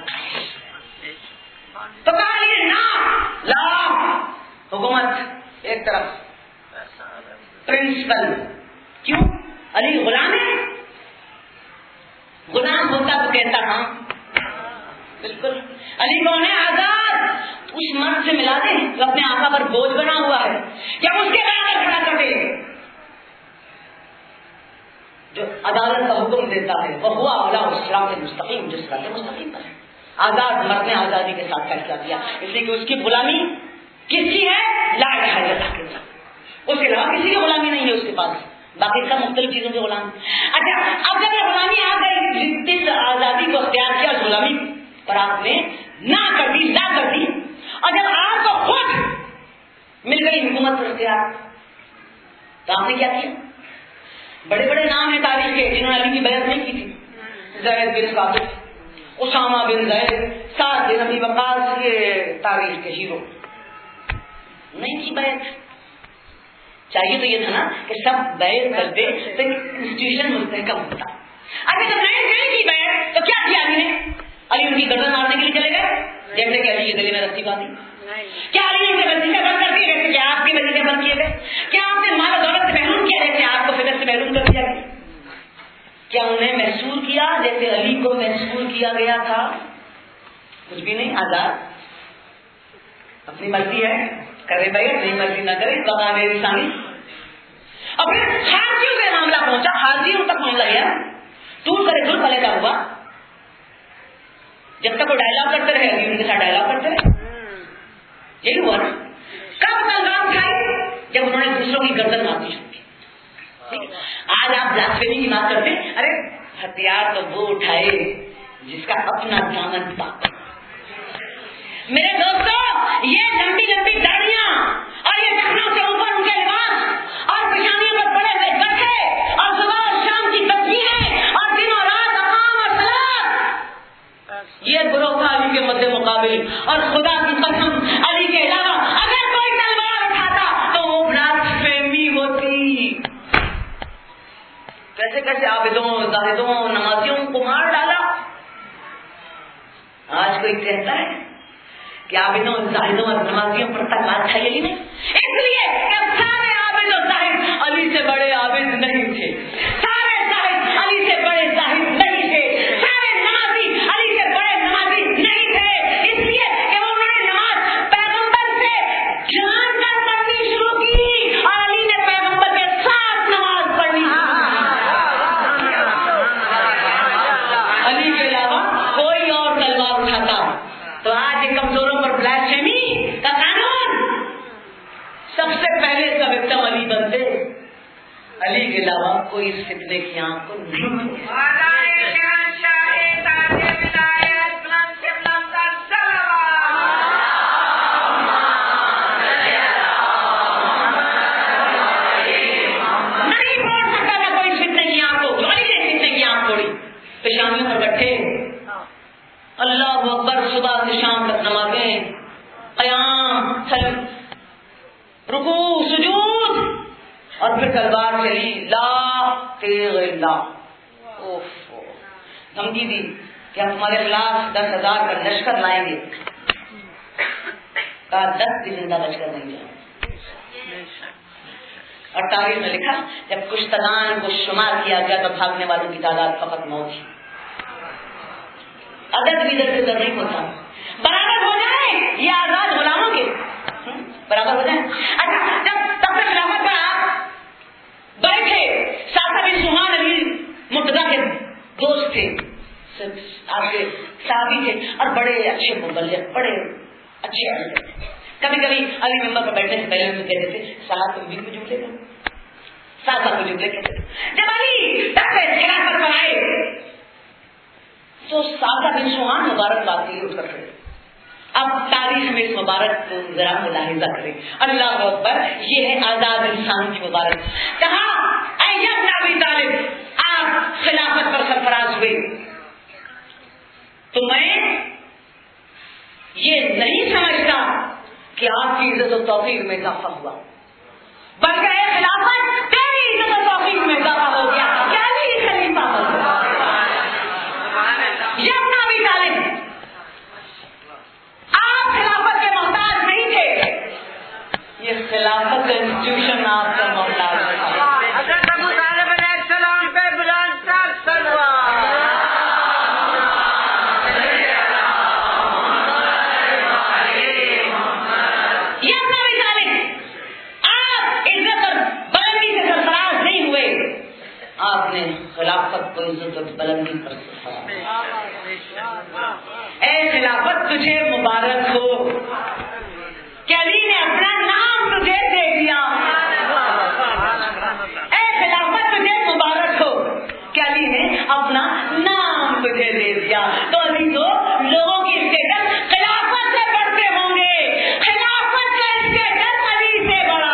تو کہا یہ لا حکومت ایک طرف، پرنسپل. کیوں؟ علی غلام ہے، غلام ہوتا تو کہتا ہاں بالکل. علی کون ہے؟ آزاد. اس مرد سے ملا دیں جو اپنے آقا پر بوجھ بنا ہوا ہے، کیا اس کے برابر کھڑا کر دے جو عدالت کا حکم دیتا ہے. وہ ہوا اولا اسلام مستقیم، جس صراط مستقیم پر ہے. آزاد مرد نے آزادی کے ساتھ فیصلہ کیا، اس لیے کہ اس کی غلامی کس کی ہے؟ لا الہ الا اللہ کے ساتھ. اس کے علاوہ کسی کی غلامی نہیں ہے اس کے پاس. باقی سب مختلف چیزوں کے غلام. اچھا اب جب یہ غلامی آ گئی, جس آزادی کو اختیار کیا اس غلامی پر آپ نے نہ کر دی, اور جب آپ کو خود مل گئی حکومت پر اختیار, تو آپ نے کیا کیا؟ بڑے بڑے نام ہیں تاریخ کے جنہوں نے علی کی بیعت نہیں کی تھی. زید بن ثابت, اسامہ بن زید, سعد بن ابی وقاص, یہ تاریخ کے ہیرو نہیں کی بیعت. چاہیے تو یہ تھا نا کہ سب بیعت کرتے تو انسٹیٹیوشن مستحکم ہوتا. اگر جب نہیں کی بیعت تو کیا کیا علی نے؟ علی ان کی گردن مارنے کے لیے چلے گئے, جیسے کہ علی کے گلے میں رسی باندھی. کیا علی نے ان کے وظیفے بند کر دیے جیسے کہ آپ کے وظیفے بند کیے گئے؟ کیا آپ نے مال و دولت سے محروم کیا جیسے آپ کو فکر سے محروم کر دیا گیا؟ کیا انہیں محصول کیا جیسے علی کو محصول کیا گیا تھا؟ کچھ بھی نہیں, آزاد, اپنی مرضی ہے, کرے بھائی نہیں مرضی نہ کرے, بغاوے انسانی. اور پھر حاجیوں سے معاملہ پہنچا, حاجیوں تک معاملہ گیا, ٹور کرے دور پلے کا ہوا. جب تک وہ ڈائلاگ کرتے رہے علی ان کے ساتھ ڈائلاگ کرتے رہے, یہی ہوا نا. کب تلوار اٹھائی؟ جب انہوں نے دوسروں کی گردن مارنی شروع کی. آج آپ بلاسفیمی کی بات کرتے ہیں, ارے ہتھیار تو وہ اٹھائے جس کا اپنا دامن پاک. میرے دوستوں, یہ لمبی لمبی داڑیاں اور یہ ٹخنوں سے اوپر ان کے لباس اور پیشانیوں پر بڑے ہوئے گٹھے اور صبح اور شام کی تسبیحیں اور دن اور رات اقام اور صلاۃ, یہ گروہ تھا علی کے مد مقابل. اور خدا کی قسم علی کے علاوہ اگر کوئی تلوار اٹھاتا تو وہ بلاسفیمی ہوتی. کیسے کیسے عابدوں, زاہدوں, نمازیوں کو مار ڈالا. آج کوئی کہتا ہے کہ عابدوں, زاہدوں اور نمازیوں پر تلوار اٹھائی علی نے, اس لیے کہ سارے عابد و زاہد علی سے بڑے عابد نہیں تھے, سارے زاہد علی سے بڑے زاہد نہیں تھے, سارے نمازی علی سے بڑے نمازی نہیں تھے. اس لیے کہ انہوں نے نماز پیغمبر سے جان کر پڑھنی شروع کی اور علی نے پیغمبر کے ساتھ نماز پڑھنی شروع کی. علی کے علاوہ کوئی اور تلوار اٹھاتا تو آج یہ کمزوروں پر بلاسفیمی کا قانون, سب سے پہلے کا وکٹم علی بنتے. علی کے علاوہ کوئی اس فتنے کی آنکھ کو نہیں. نہیں پڑ سکتا تھا کوئی اس فتنے کی آنکھ کو, جو علی نے فتنے کی آنکھ توڑی. پیشانیوں پر بیٹھے, اللہ اکبر, صبح سے شام تک نمازیں, قیام, رکوع, سجود, اور پھر تلوار چلی, لا تیغ لا. دھمکی دی کہ ہم تمہارے خلاف 10,000 کا لشکر لائیں گے. کہا 10 بھی زندہ بچ کر نہیں جائیں. اور تاریخ میں لکھا جب کشتگان کو شمار کیا گیا تو بھاگنے والوں کی تعداد فقط 9 تھی. عدد بھی ادھر سے ادھر نہیں ہوتا, برابر ہو جائے یہ آزاد غلاموں کے برابر ہو جائے. اچھا جب تب تک خلافت پر آپ بڑے تھے, ساتھ بھی سبحان علی مرتضیٰ کے دوست تھے, آپ کے صحابی تھے اور بڑے اچھے مبلغ, بڑے اچھے عالم. کبھی کبھی علی ممبر پر بیٹھنے سے پہلے ان کہتے تھے صاحب تم بھی کچھ جملے کرو, صاحب کچھ جملے کہتے تھے. جب علی خلافت پر آئے تو سادہ بن سبحان مبارک بات اٹھ کر کھڑے. اب تاریخ میں اس مبارک کو ذرا ملاحظہ کریں. اللہ اکبر, یہ ہے آزاد انسان کی مبارک. کہا اے ابن ابی طالب, آپ خلافت پر سرفراز ہوئے تو میں یہ نہیں سمجھتا کہ آپ کی عزت و توقیر میں اضافہ ہوا, بلکہ اے خلافت تیری عزت و توقیر میں اضافہ ہو گیا. کیا نہیں خلیفہ بن گیا. آپ خلافت کے محتاج نہیں تھے, یہ خلافت کا انسٹیٹیوشن آپ کا محتاج تھا. حضرت ابو طالب علیہ السلام پہ بلند تر سلوات. یہ اپنا بھی طالب, آپ عزت اور بلندی سے سرفراز نہیں ہوئے, آپ نے خلافت کو عزت اور بلندی پر سرفراز. اے خلافت تجھے مبارک ہو کہ علی نے اپنا نام تجھے دے دیا. اے خلافت مجھے دے دیا. تو ابھی تو لوگوں کی اسٹیٹس خلافت سے بڑھتے ہوں گے, خلافت کا اسٹیٹس علی سے بڑا.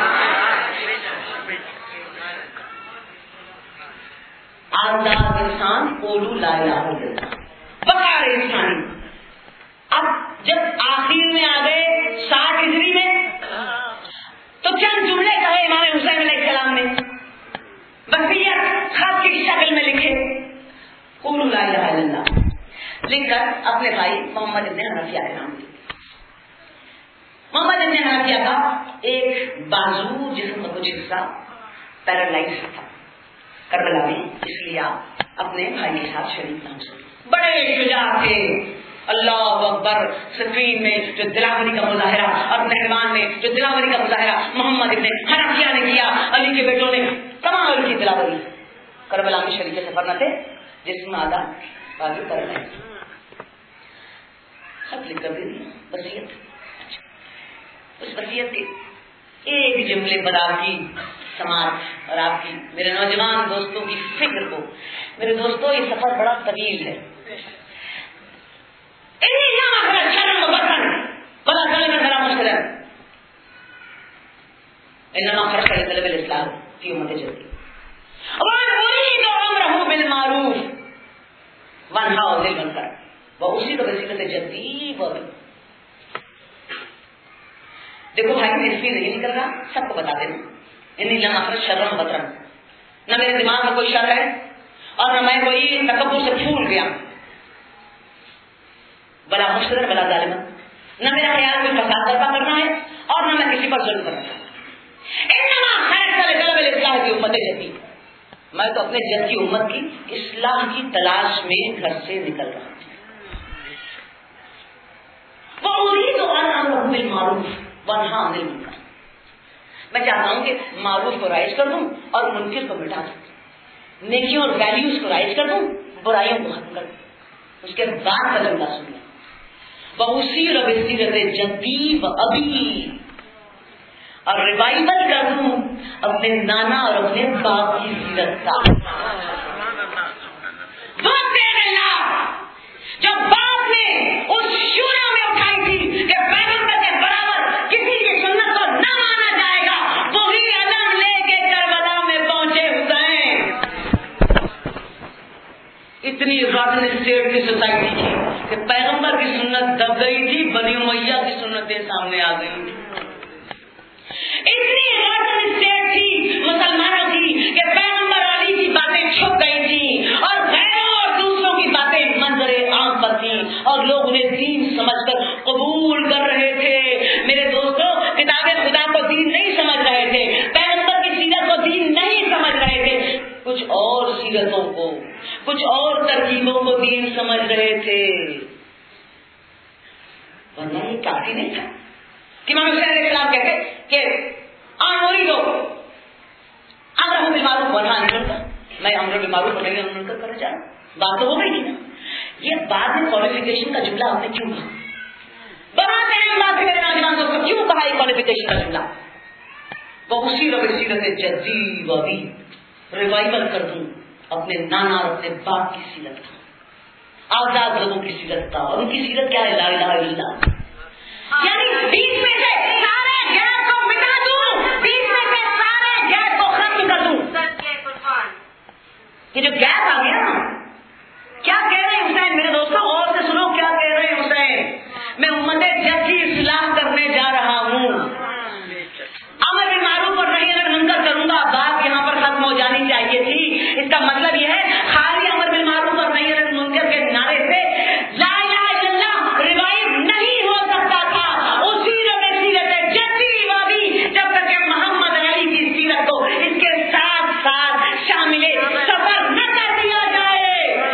آزاد انسان قولوا لا الہ الا اللہ, بقار انسانی. اب جب آخر میں آ گئے 60 ہجری میں تو چند جملے کہے امام حسین علیہ السلام نے, وصیت خط کی شکل میں لکھے قولوا لا الہ الا اللہ, لکھ کر اپنے بھائی محمد ابن حنفیہ کے نام دیے. محمد ابن حنفیہ کا ایک بازو جسم کا کچھ حصہ پیرالائز تھا کربلا میں, اس لیے آپ اپنے بھائی کے ساتھ شریک نہ ہو سکے. بڑے شجاع تھے, اللہ اکبر. صفین میں جو دلاوری کا مظاہرہ اور نہروان میں جو دلاوری کا مظاہرہ محمد ابن حنفیہ نے کیا, علی کے بیٹوں نے تمام علی کی دلاوری. کربلا میں شریک سفر نہ تھے, جسم آدھا بازو کربلا. خط لکھ کر دے دیا وصیت. اس وصیت کے ایک جملے پر آپ کی سماعت اور آپ کی میرے نوجوان دوستوں کی فکر کو. میرے دوستوں یہ سفر بڑا طویل ہے. انما خرج طلب الاسلام فی امت جدید وارید امرہ بالمعروف وانہا عن المنکر واصیب بصیغۃ جدید. دیکھو بھائی میں اس لیے نہیں نکل رہا, سب کو بتا دینا. انی لم اخرج شرا بطرا, نہ میرے دماغ میں کوئی شر ہے اور نہ میں کوئی تکبر سے پھول گیا, بلا مشرر بلا ظالم, نہ میرا خیال کوئی فساد برپا کرنا ہے اور نہ میں کسی پر ظلم کرنا چاہتا. انما خرج طلب الاصلاح کی امت جدید, میں تو اپنے جد کی امت کی اصلاح کی تلاش میں گھر سے نکل رہا ہوں. وارید امرہ بالمعروف وانہا عن المنکر, میں چاہتا ہوں کہ معروف کو رائج کر دوں اور منکر کو مٹا دوں, نیکیوں اور ویلیوز کو رائج کر دوں, برائیوں کو ختم کر دوں. اس کے بعد کا جملہ سنیں, بہوسیر بصیغۃ جدید ابھی, اور ریوائول کر دوں اپنے نانا اور اپنے باپ کی سیرت کا. جو باپ نے اس شورا میں اٹھائی تھی کہ پیغمبر کے برابر کسی کی سنت کو نہ مانا جائے گا, وہی علم لے کے کربلا میں پہنچے حسین. اتنی راٹن اسٹیٹ کی سوسائٹی تھی کہ پیغمبر کی سنت دب گئی تھی, بنی امیہ کی سنتیں سامنے آ گئی تھی. اتنی راٹن اسٹیٹ تھی مسلمانوں کی کہ پیغمبر علی کی باتیں چھپ گئی تھی اور غیروں اور دوسروں کی باتیں منظر عام پر تھی اور لوگ انہیں دین سمجھ کر قبول کر رہے تھے. میرے دوستوں, کتاب خدا کو دین نہیں سمجھ رہے تھے, پیغمبر کی سیرت کو دین نہیں سمجھ رہے تھے, کچھ اور سیرتوں کو, کچھ اور ترکیبوں کو دین سمجھ رہے تھے. ورنہ یہ کافی نہیں تھا کہ امام حسین علیہ السلام کہتے کہ آموری دو امر بالمعروف ونہی عن المنکر, میں امر بالمعروف ونہی عن المنکر کرنے جا رہا ہوں. بات تو ہو گئی تھی نا. یہ بعد میں کوالیفیکیشن کا جملہ آپ نے کیوں کہا؟ بڑھاتے ہیں بات میرے نوجوان دوستوں, کیوں کہا یہ کوالیفیکیشن کا جملہ؟ بہوسیر بصیغۃ جدید ابھی, ریوائول کر دوں اپنے نانا اور اپنے باپ کی سیرت کا, آزاد لوگوں کی سیرت کا. اور ان کی سیرت کیا ہے؟ لا الہ الا اللہ. یعنی بیچ میں سے سارے غیر کو مٹا دوں, بیچ میں سے سارے غیر کو ختم کر دوں. یہ جو گیپ آ گیا نا, کیا کہہ رہے ہیں حسین؟ میرے دوستوں غور سے سنو, کیا کہہ رہے ہیں حسین؟ میں امت جد کی اصلاح کرنے جا رہا ہوں, امر بالمعروف اور نہی عن المنکر کروں گا. بات یہاں پر ختم ہو جانی چاہیے تھی. اس کا مطلب یہ ہے خالی امر بالمعروف اور نہی عن المنکر کے نعرے سے لا الہ الا اللہ ریوائو نہیں ہو سکتا تھا. اسی سیرت جدید وابی, جب تک کہ محمد علی کی سیرت کو اس کے ساتھ ساتھ شامل سفر نہ کر دیا جائے.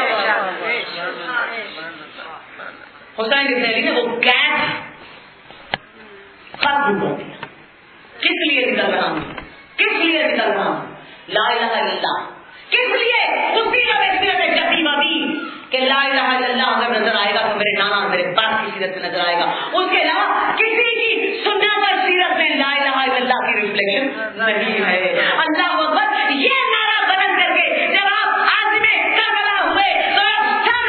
حسین ابن علی نے وہ گیپ ختم کر دیا. کس لیے نکل رہا ہوں, کس لیے نکل رہا ہوں؟ لا الہ الا اللہ. کس لیے؟ اسی سیرت جدید وابی کہ لا الہ الا اللہ اگر نظر آئے گا تو میرے نانا اور میرے باپ کی سیرت میں نظر آئے گا. اس کے علاوہ کسی کی سنت اور سیرت میں لا الہ الا اللہ کی ریفلیکشن نہیں ہے. اللہ اکبر. یہ نعرہ بلند کر کے جب آپ عازم کربلا ہوئے تو آپ سب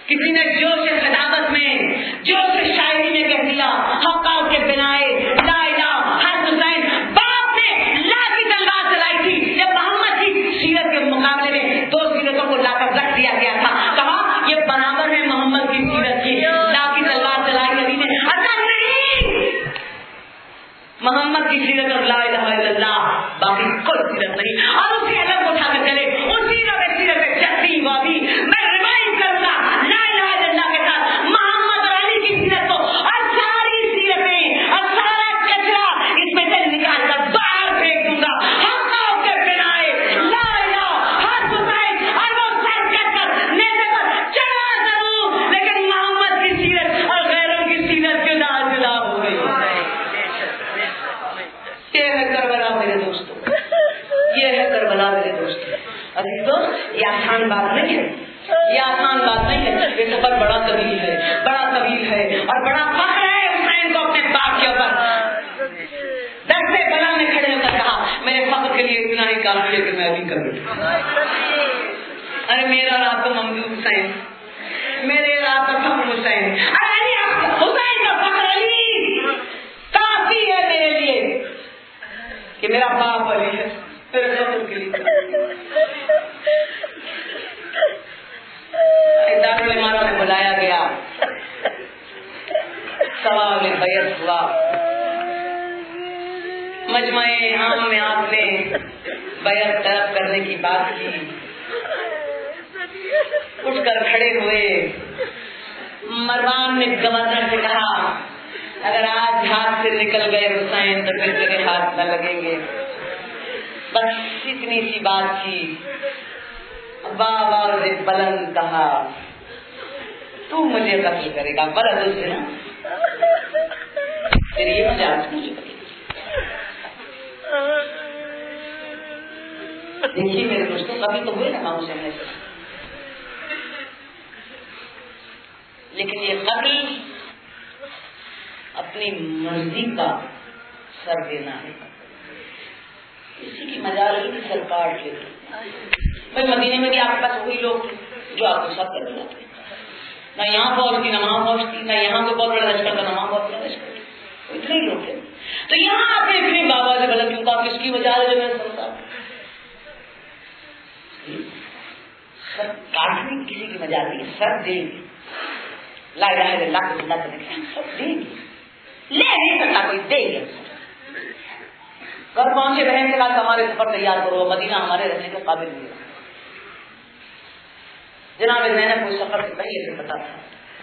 کسی نے جوش خطابت میں جوش شاعری میں کہہ دیا حقاق کے بنائے لا الہ ہر حسین باپ نے لا کی تلوار چلائی تھی جب محمد کی سیرت کے مقابلے میں دو سیرتوں کو لا کر رکھ دیا گیا تھا کہا یہ برابر ہے محمد کی سیرت کی لا کی تلوار چلائی علی نے نہیں محمد کی سیرت اور لا الہ الا اللہ باقی کوئی سیرت نہیں اور اسی ادب کو اٹھا کر چلے اسی سیرت جدی وابی میں ریمائنڈ کروں گا لا الہ الا اللہ کے ساتھ محمد اور علی کی سیرت کو اور ساری سیرتیں اور سارا کچرا اس میں سے نکال کر باہر پھینک دوں گا حقاق کے بنائے لا الہ ہر حسین اور وہ سر کٹ کر نیزے پر چڑھا ضرور لیکن محمد کی سیرت اور غیروں کی سیرت جدا جدا ہو گئی. یہ ہے کربلا میرے دوستوں, یہ ہے کربلا میرے دوستوں. عزیزو یہ آسان بات نہیں ہے, یہ آسان بات نہیں ہے. یہ سفر بڑا طویل ہے, بڑا طویل ہے اور بڑا فخر ہے حسین کو اپنے باپ کے اوپر. دستے بلا میں کھڑے ہو کر کہا میرے فخر کے لیے اتنا ہی کافی ہے کہ میں ابھی کر بیٹھوں. ارے میرا رات تو ممدوح حسین, میرے رات تو فخر حسین, حسین کا فخر علی کافی ہے میرے لیے کہ میرا باپ علی ہے میرے فخر کے لیے. دارالعمارہ میں بلایا گیا, سوال بیعت ہوا, مجمع عام میں آپ نے بیعت طلب کرنے کی بات کی. اٹھ کر کھڑے ہوئے, مروان نے گورنر سے کہا اگر آج ہاتھ سے نکل گئے حسین تو پھر تیرے ہاتھ نہ لگیں گے. بس اتنی سی بات تھی. آواز بلند کہا تو مجھے قتل کرے گا بلد سے نا پھر یہ مجاز مجھے دیکھیے میرے دوستوں کبھی تو ہوئے نا ماموں سے, لیکن یہ قتل اپنی مرضی کا سر دینا ہے. اسی کی مجال ہے کہ سر کاٹ لے. بھائی مدینے میں بھی آپ کے پاس وہی لوگ تھے جو آپ کو سب کر جاتے, نہ یہاں فوج تھی نہ وہاں فوج تھی, نہ یہاں کو بہت بڑا لشکر تھا نہ وہاں بہت بڑا لشکر تھا, اتنے ہی لوگ تھے. تو یہاں آپ نے اتنی بابا سے بلا کیوں کہا کس کی وجہ ہے جو میں سمجھتا سر کاٹنے کسی کی مجال نہیں, سر دیں گے لا الہ الا اللہ کو زندہ کرنے کے سب دیں گے, لے نہیں سکتا کوئی دے گا. گھر پہنچے بہن کے بعد ہمارے سفر تیار کرو, مدینہ ہمارے رہنے کے قابل نہیں ہے. جناب زینب کو سفر سے پہلے سے پتا تھا,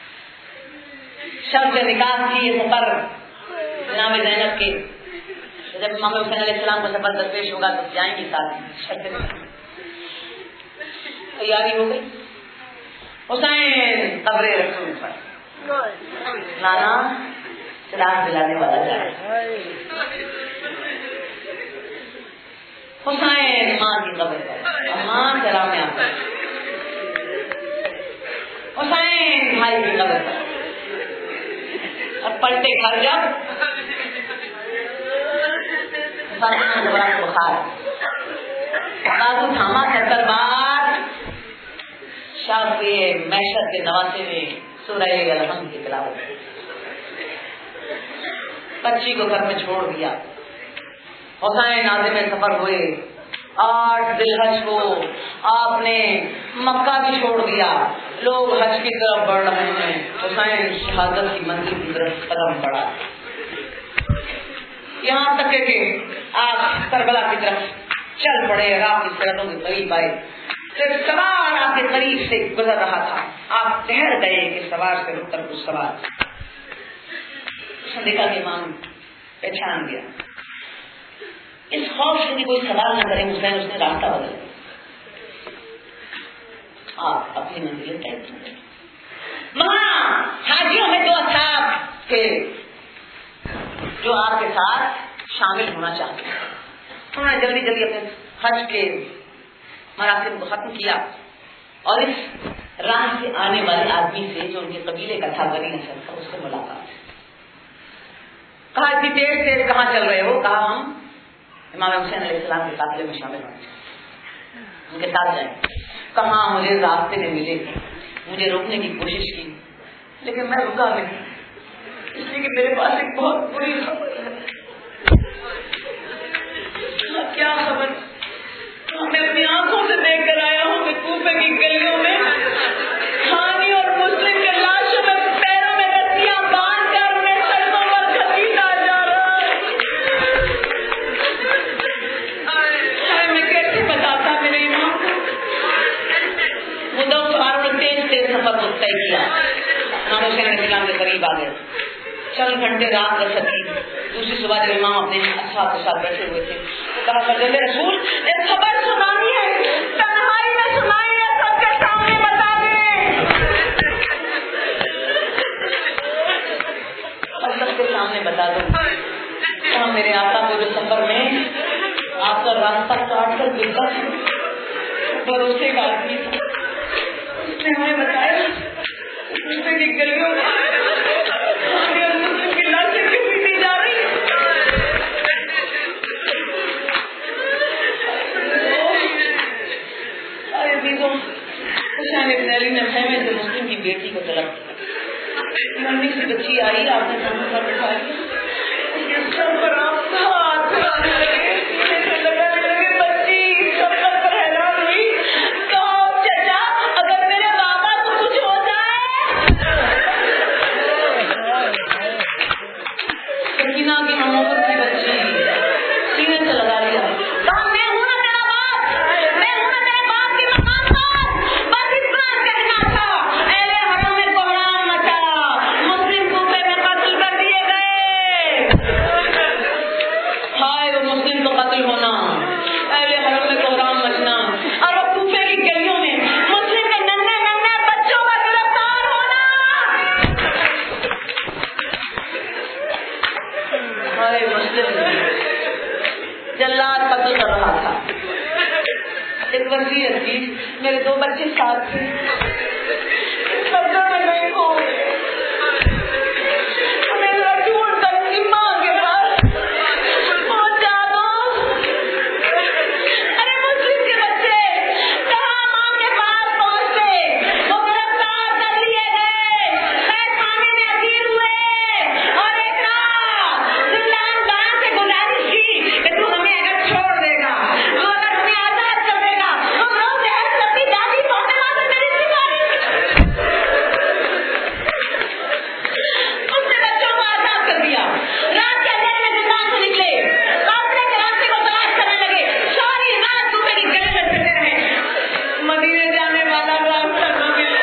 شرط نکاح کی یہ سفر جناب زینب کے, جب امام حسین علیہ السلام کا سفر درپیش ہوگا تو جائیں گی ساتھ. تیاری ہو گئی. حسین قبر رسول پر نانا چراغ جلانے والا جائے. حسین ماں کی قبر پر ماں چراغ میں آتا ہے. حسین بھائی کی قبر پر اور پلٹے گھر جب بخار بازو تھاما ستر بار شاہ معیشت کے نواسے میں سورہ الحمد کی تلاوت, بچی کو گھر میں چھوڑ دیا. حسین عازم سفر ہوئے, 8 ذوالحج کو آپ نے مکہ بھی چھوڑ دیا. لوگ حج کی طرف بڑھ رہے ہیں, حسین شہادت کی منزل کی طرف قدم بڑھا. یہاں تک کہ آپ کربلا کی طرف چل پڑے, آپ کی سرحدوں کے قریب آئے. پھر سوار آپ کے قریب سے گزر رہا تھا, آپ ٹھہر گئے کہ سوار سے رک کر کچھ سوار. اس نے دیکھا کہ امام پہچان گیا. اس خوف سے کوئی سوال نہ کرے حسین اس نے راستہ بدل دیا. آپ اپنی منزل طے کریں. وہاں حاجیوں میں 2 اصحاب تھے جو آپ کے ساتھ شامل ہونا چاہتے ہیں. انہوں نے جلدی جلدی اپنے حج کے مراسم کو ختم کیا اور اس راہ سے آنے والے آدمی سے جو ان کے قبیلے کا تھا بنی نسل کا, اس سے ملاقات. کہا اتنی دیر سے کہاں چل رہے ہو؟ کہا ہم امام حسین علیہ السلام کے قافلے میں شامل ہونا چاہتے ہیں, ان کے ساتھ جائیں. کہاں مجھے راستے میں ملے. مجھے روکنے کی کوشش کی، لیکن میں رکا نہیں، اس لیے کہ میرے پاس ایک بہت بری خبر ہے۔ کیا خبر؟ میں اپنی آنکھوں سے دیکھ کر آیا ہوں کہ کوفے کی گلیوں میں خانی اور مسلم کے لاشوں میں پیروں میں رسیاں باندھ کر انہیں سڑکوں پر گھسیٹا جا رہا ہے۔ میں کیسے بتاتا میرے امام کو؟ مظفر نے تیز سفر کو طے کیا، امام حسین علیہ السلام کے قریب آ گئے، چند گھنٹے رات رہ سکی۔ دوسری صبح جب امام اپنے اصحاب کے ساتھ بیٹھے ہوئے تھے، کہا فرزند رسول ایک خبر سنانی ہے، تنہائی میں سنائی ہے، سب کے سامنے بتا دیں۔ اور سب کے سامنے بتا دوں کہاں میرے آقا کو جو سفر میں آپ کا راستہ کاٹ کر گزرا بھروسے کا آدمی تھا، اس نے ہمیں بتایا دوسرے کی گلیوں میں مسلم کی لاشیں کیوں پیٹی جا رہی ہیں۔ حسین ابن علی نے خیمے سے مسلم کی بیٹی کو طلب کیا، ننھی سی بچی آئی، آپ نے سامنے پر بٹھا لیا، اس کے سر پر آپ کا ہاتھ پھیلانے لگے، سینے سے لگانے لگے۔ بچی سب پر حیران ہوئی، کہا چچا اگر میرے بابا کو کچھ ہو جائے؟ سکینہ کی محبت کی بچی سینے سے لگا لیا، میرے 2 بچے ساتھ تھے، میں نہیں ہو میرا ڈھونڈ کر ماں کے پاس پہنچا دو۔ ارے مسلم کے بچے کہاں ماں کے پاس پہنچتے، وہ گرفتار کر لیے گئے، قید خانے میں اسیر ہوئے، اور ایک رات زندان بان سے گزارش کی کہ تو ہمیں اگر چھوڑ دے گا، تو اگر ہمیں آزاد کر دے گا تو دادی فاطمہ سے میری سفارش، اس نے بچوں کو آزاد کر دیا۔ رات کے اندھیرے میں زندان سے نکلے، قافلے کے راستے کو تلاش کرنے لگے، ساری رات کوفے کی گلی میں پھرتے رہے، مدینے جانے والا راستہ نہ ملا۔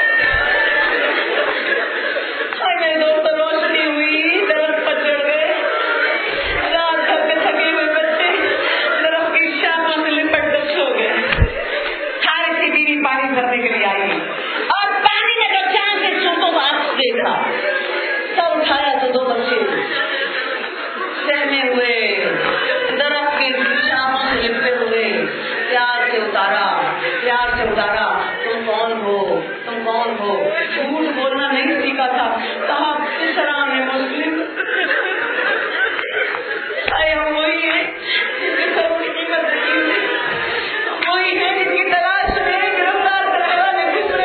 میرے دوست روشنی ہوئی، درخت پر چڑھ گئے، رات بھر کے تھکے ہوئے بچے درخت کی شاخوں سے لپٹ کر سو گئے۔ بیوی پانی بھرنے کے لیے آئی اور پانی نے جو چاند کے چوکوں کو آپ دیکھا، سب اٹھایا تو 2 بچے سہمے ہوئے درخت کی شاخوں سے لپٹے ہوئے، پیار سے اتارا، پیار سے اتارا، تم کون ہو، تم کون ہو؟ جھوٹ بولنا نہیں سیکھا تھا، کہا کس طرح میں مسلم، ارے ہم وہی ہیں جس کے سب کی قیمت نہیں، وہی ہے جن کی تلاش میں گرفتار کرنے والے گزرے۔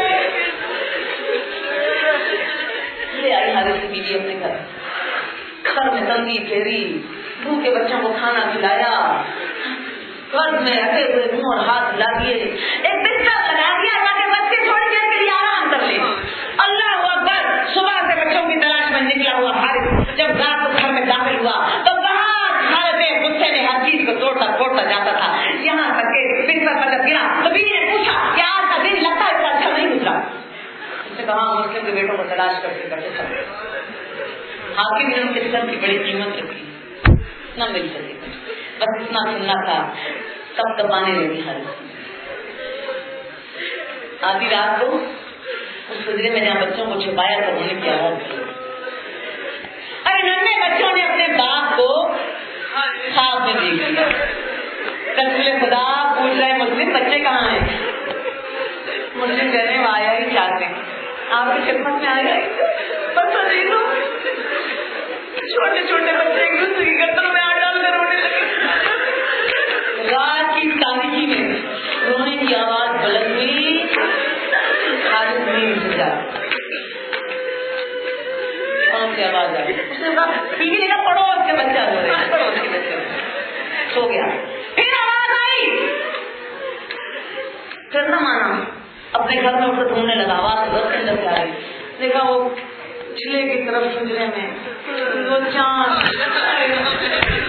لے آئی حارث کی بیوی اپنے گھر، سر میں تنگی پھیری، بھوکے بچوں کو کھانا کھلایا، قرض میں رکھے ہوئے منہ اور ہاتھ لا دیے، ایک بستر لگا دیا تاکہ بچے تھوڑی دیر کے لیے آرام کر لیں۔ اللہ اکبر، صبح سے بچوں کی تلاش میں نکلا ہوا حارث جب رات کو گھر میں داخل ہوا تو بہت حالت غصے میں ہر چیز کو توڑتا پھوڑتا جاتا تھا، یہاں تک کہ بستر پر جب گرا تو بیوی نے پوچھا کہ آج کا دن لگتا ہے اس کا اچھا نہیں گزرا۔ اس نے کہا مسلم کے بیٹوں کو تلاش کرتے کرتے سب حاکم نے ان کے سر کی بڑی قیمت رکھی، نہ مل سکے، بس اتنا سننا تھا، سب دبانے لگی حالت۔ آدھی رات کو اس گزرے میں جہاں بچوں کو چھپایا تو انہوں نے کیا ہوا، ارے ننھے بچوں نے اپنے باپ کو خواب میں دیکھ لیا۔ رسول خدا پوچھ رہے مسلم بچے کہاں ہیں؟ مسلم کہنے وہ آیا ہی چاہتے ہیں، آپ کی خدمت میں آیا ہی، بس عزیزوں چھوٹے چھوٹے بچے ایک دوسرے کی گردنوں میں ہاتھ ڈال کر رونے لگے۔ رات کی تاریکی میں رونے کی آواز بلند ہوئی، آج نیند سے جا کون سی آواز آئی؟ اس نے کہا ٹی وی دیکھا پڑوس کے بچہ رو رہے ہیں، پڑوس کے بچے سو گیا. پھر آواز آئی، پھر نہ مانا، اپنے گھر میں اٹھ کر گھومنے لگا. آواز گھر کے اندر سے آ رہی، دیکھا وہ پچھلے کی طرف پنجرے میں وہ چاند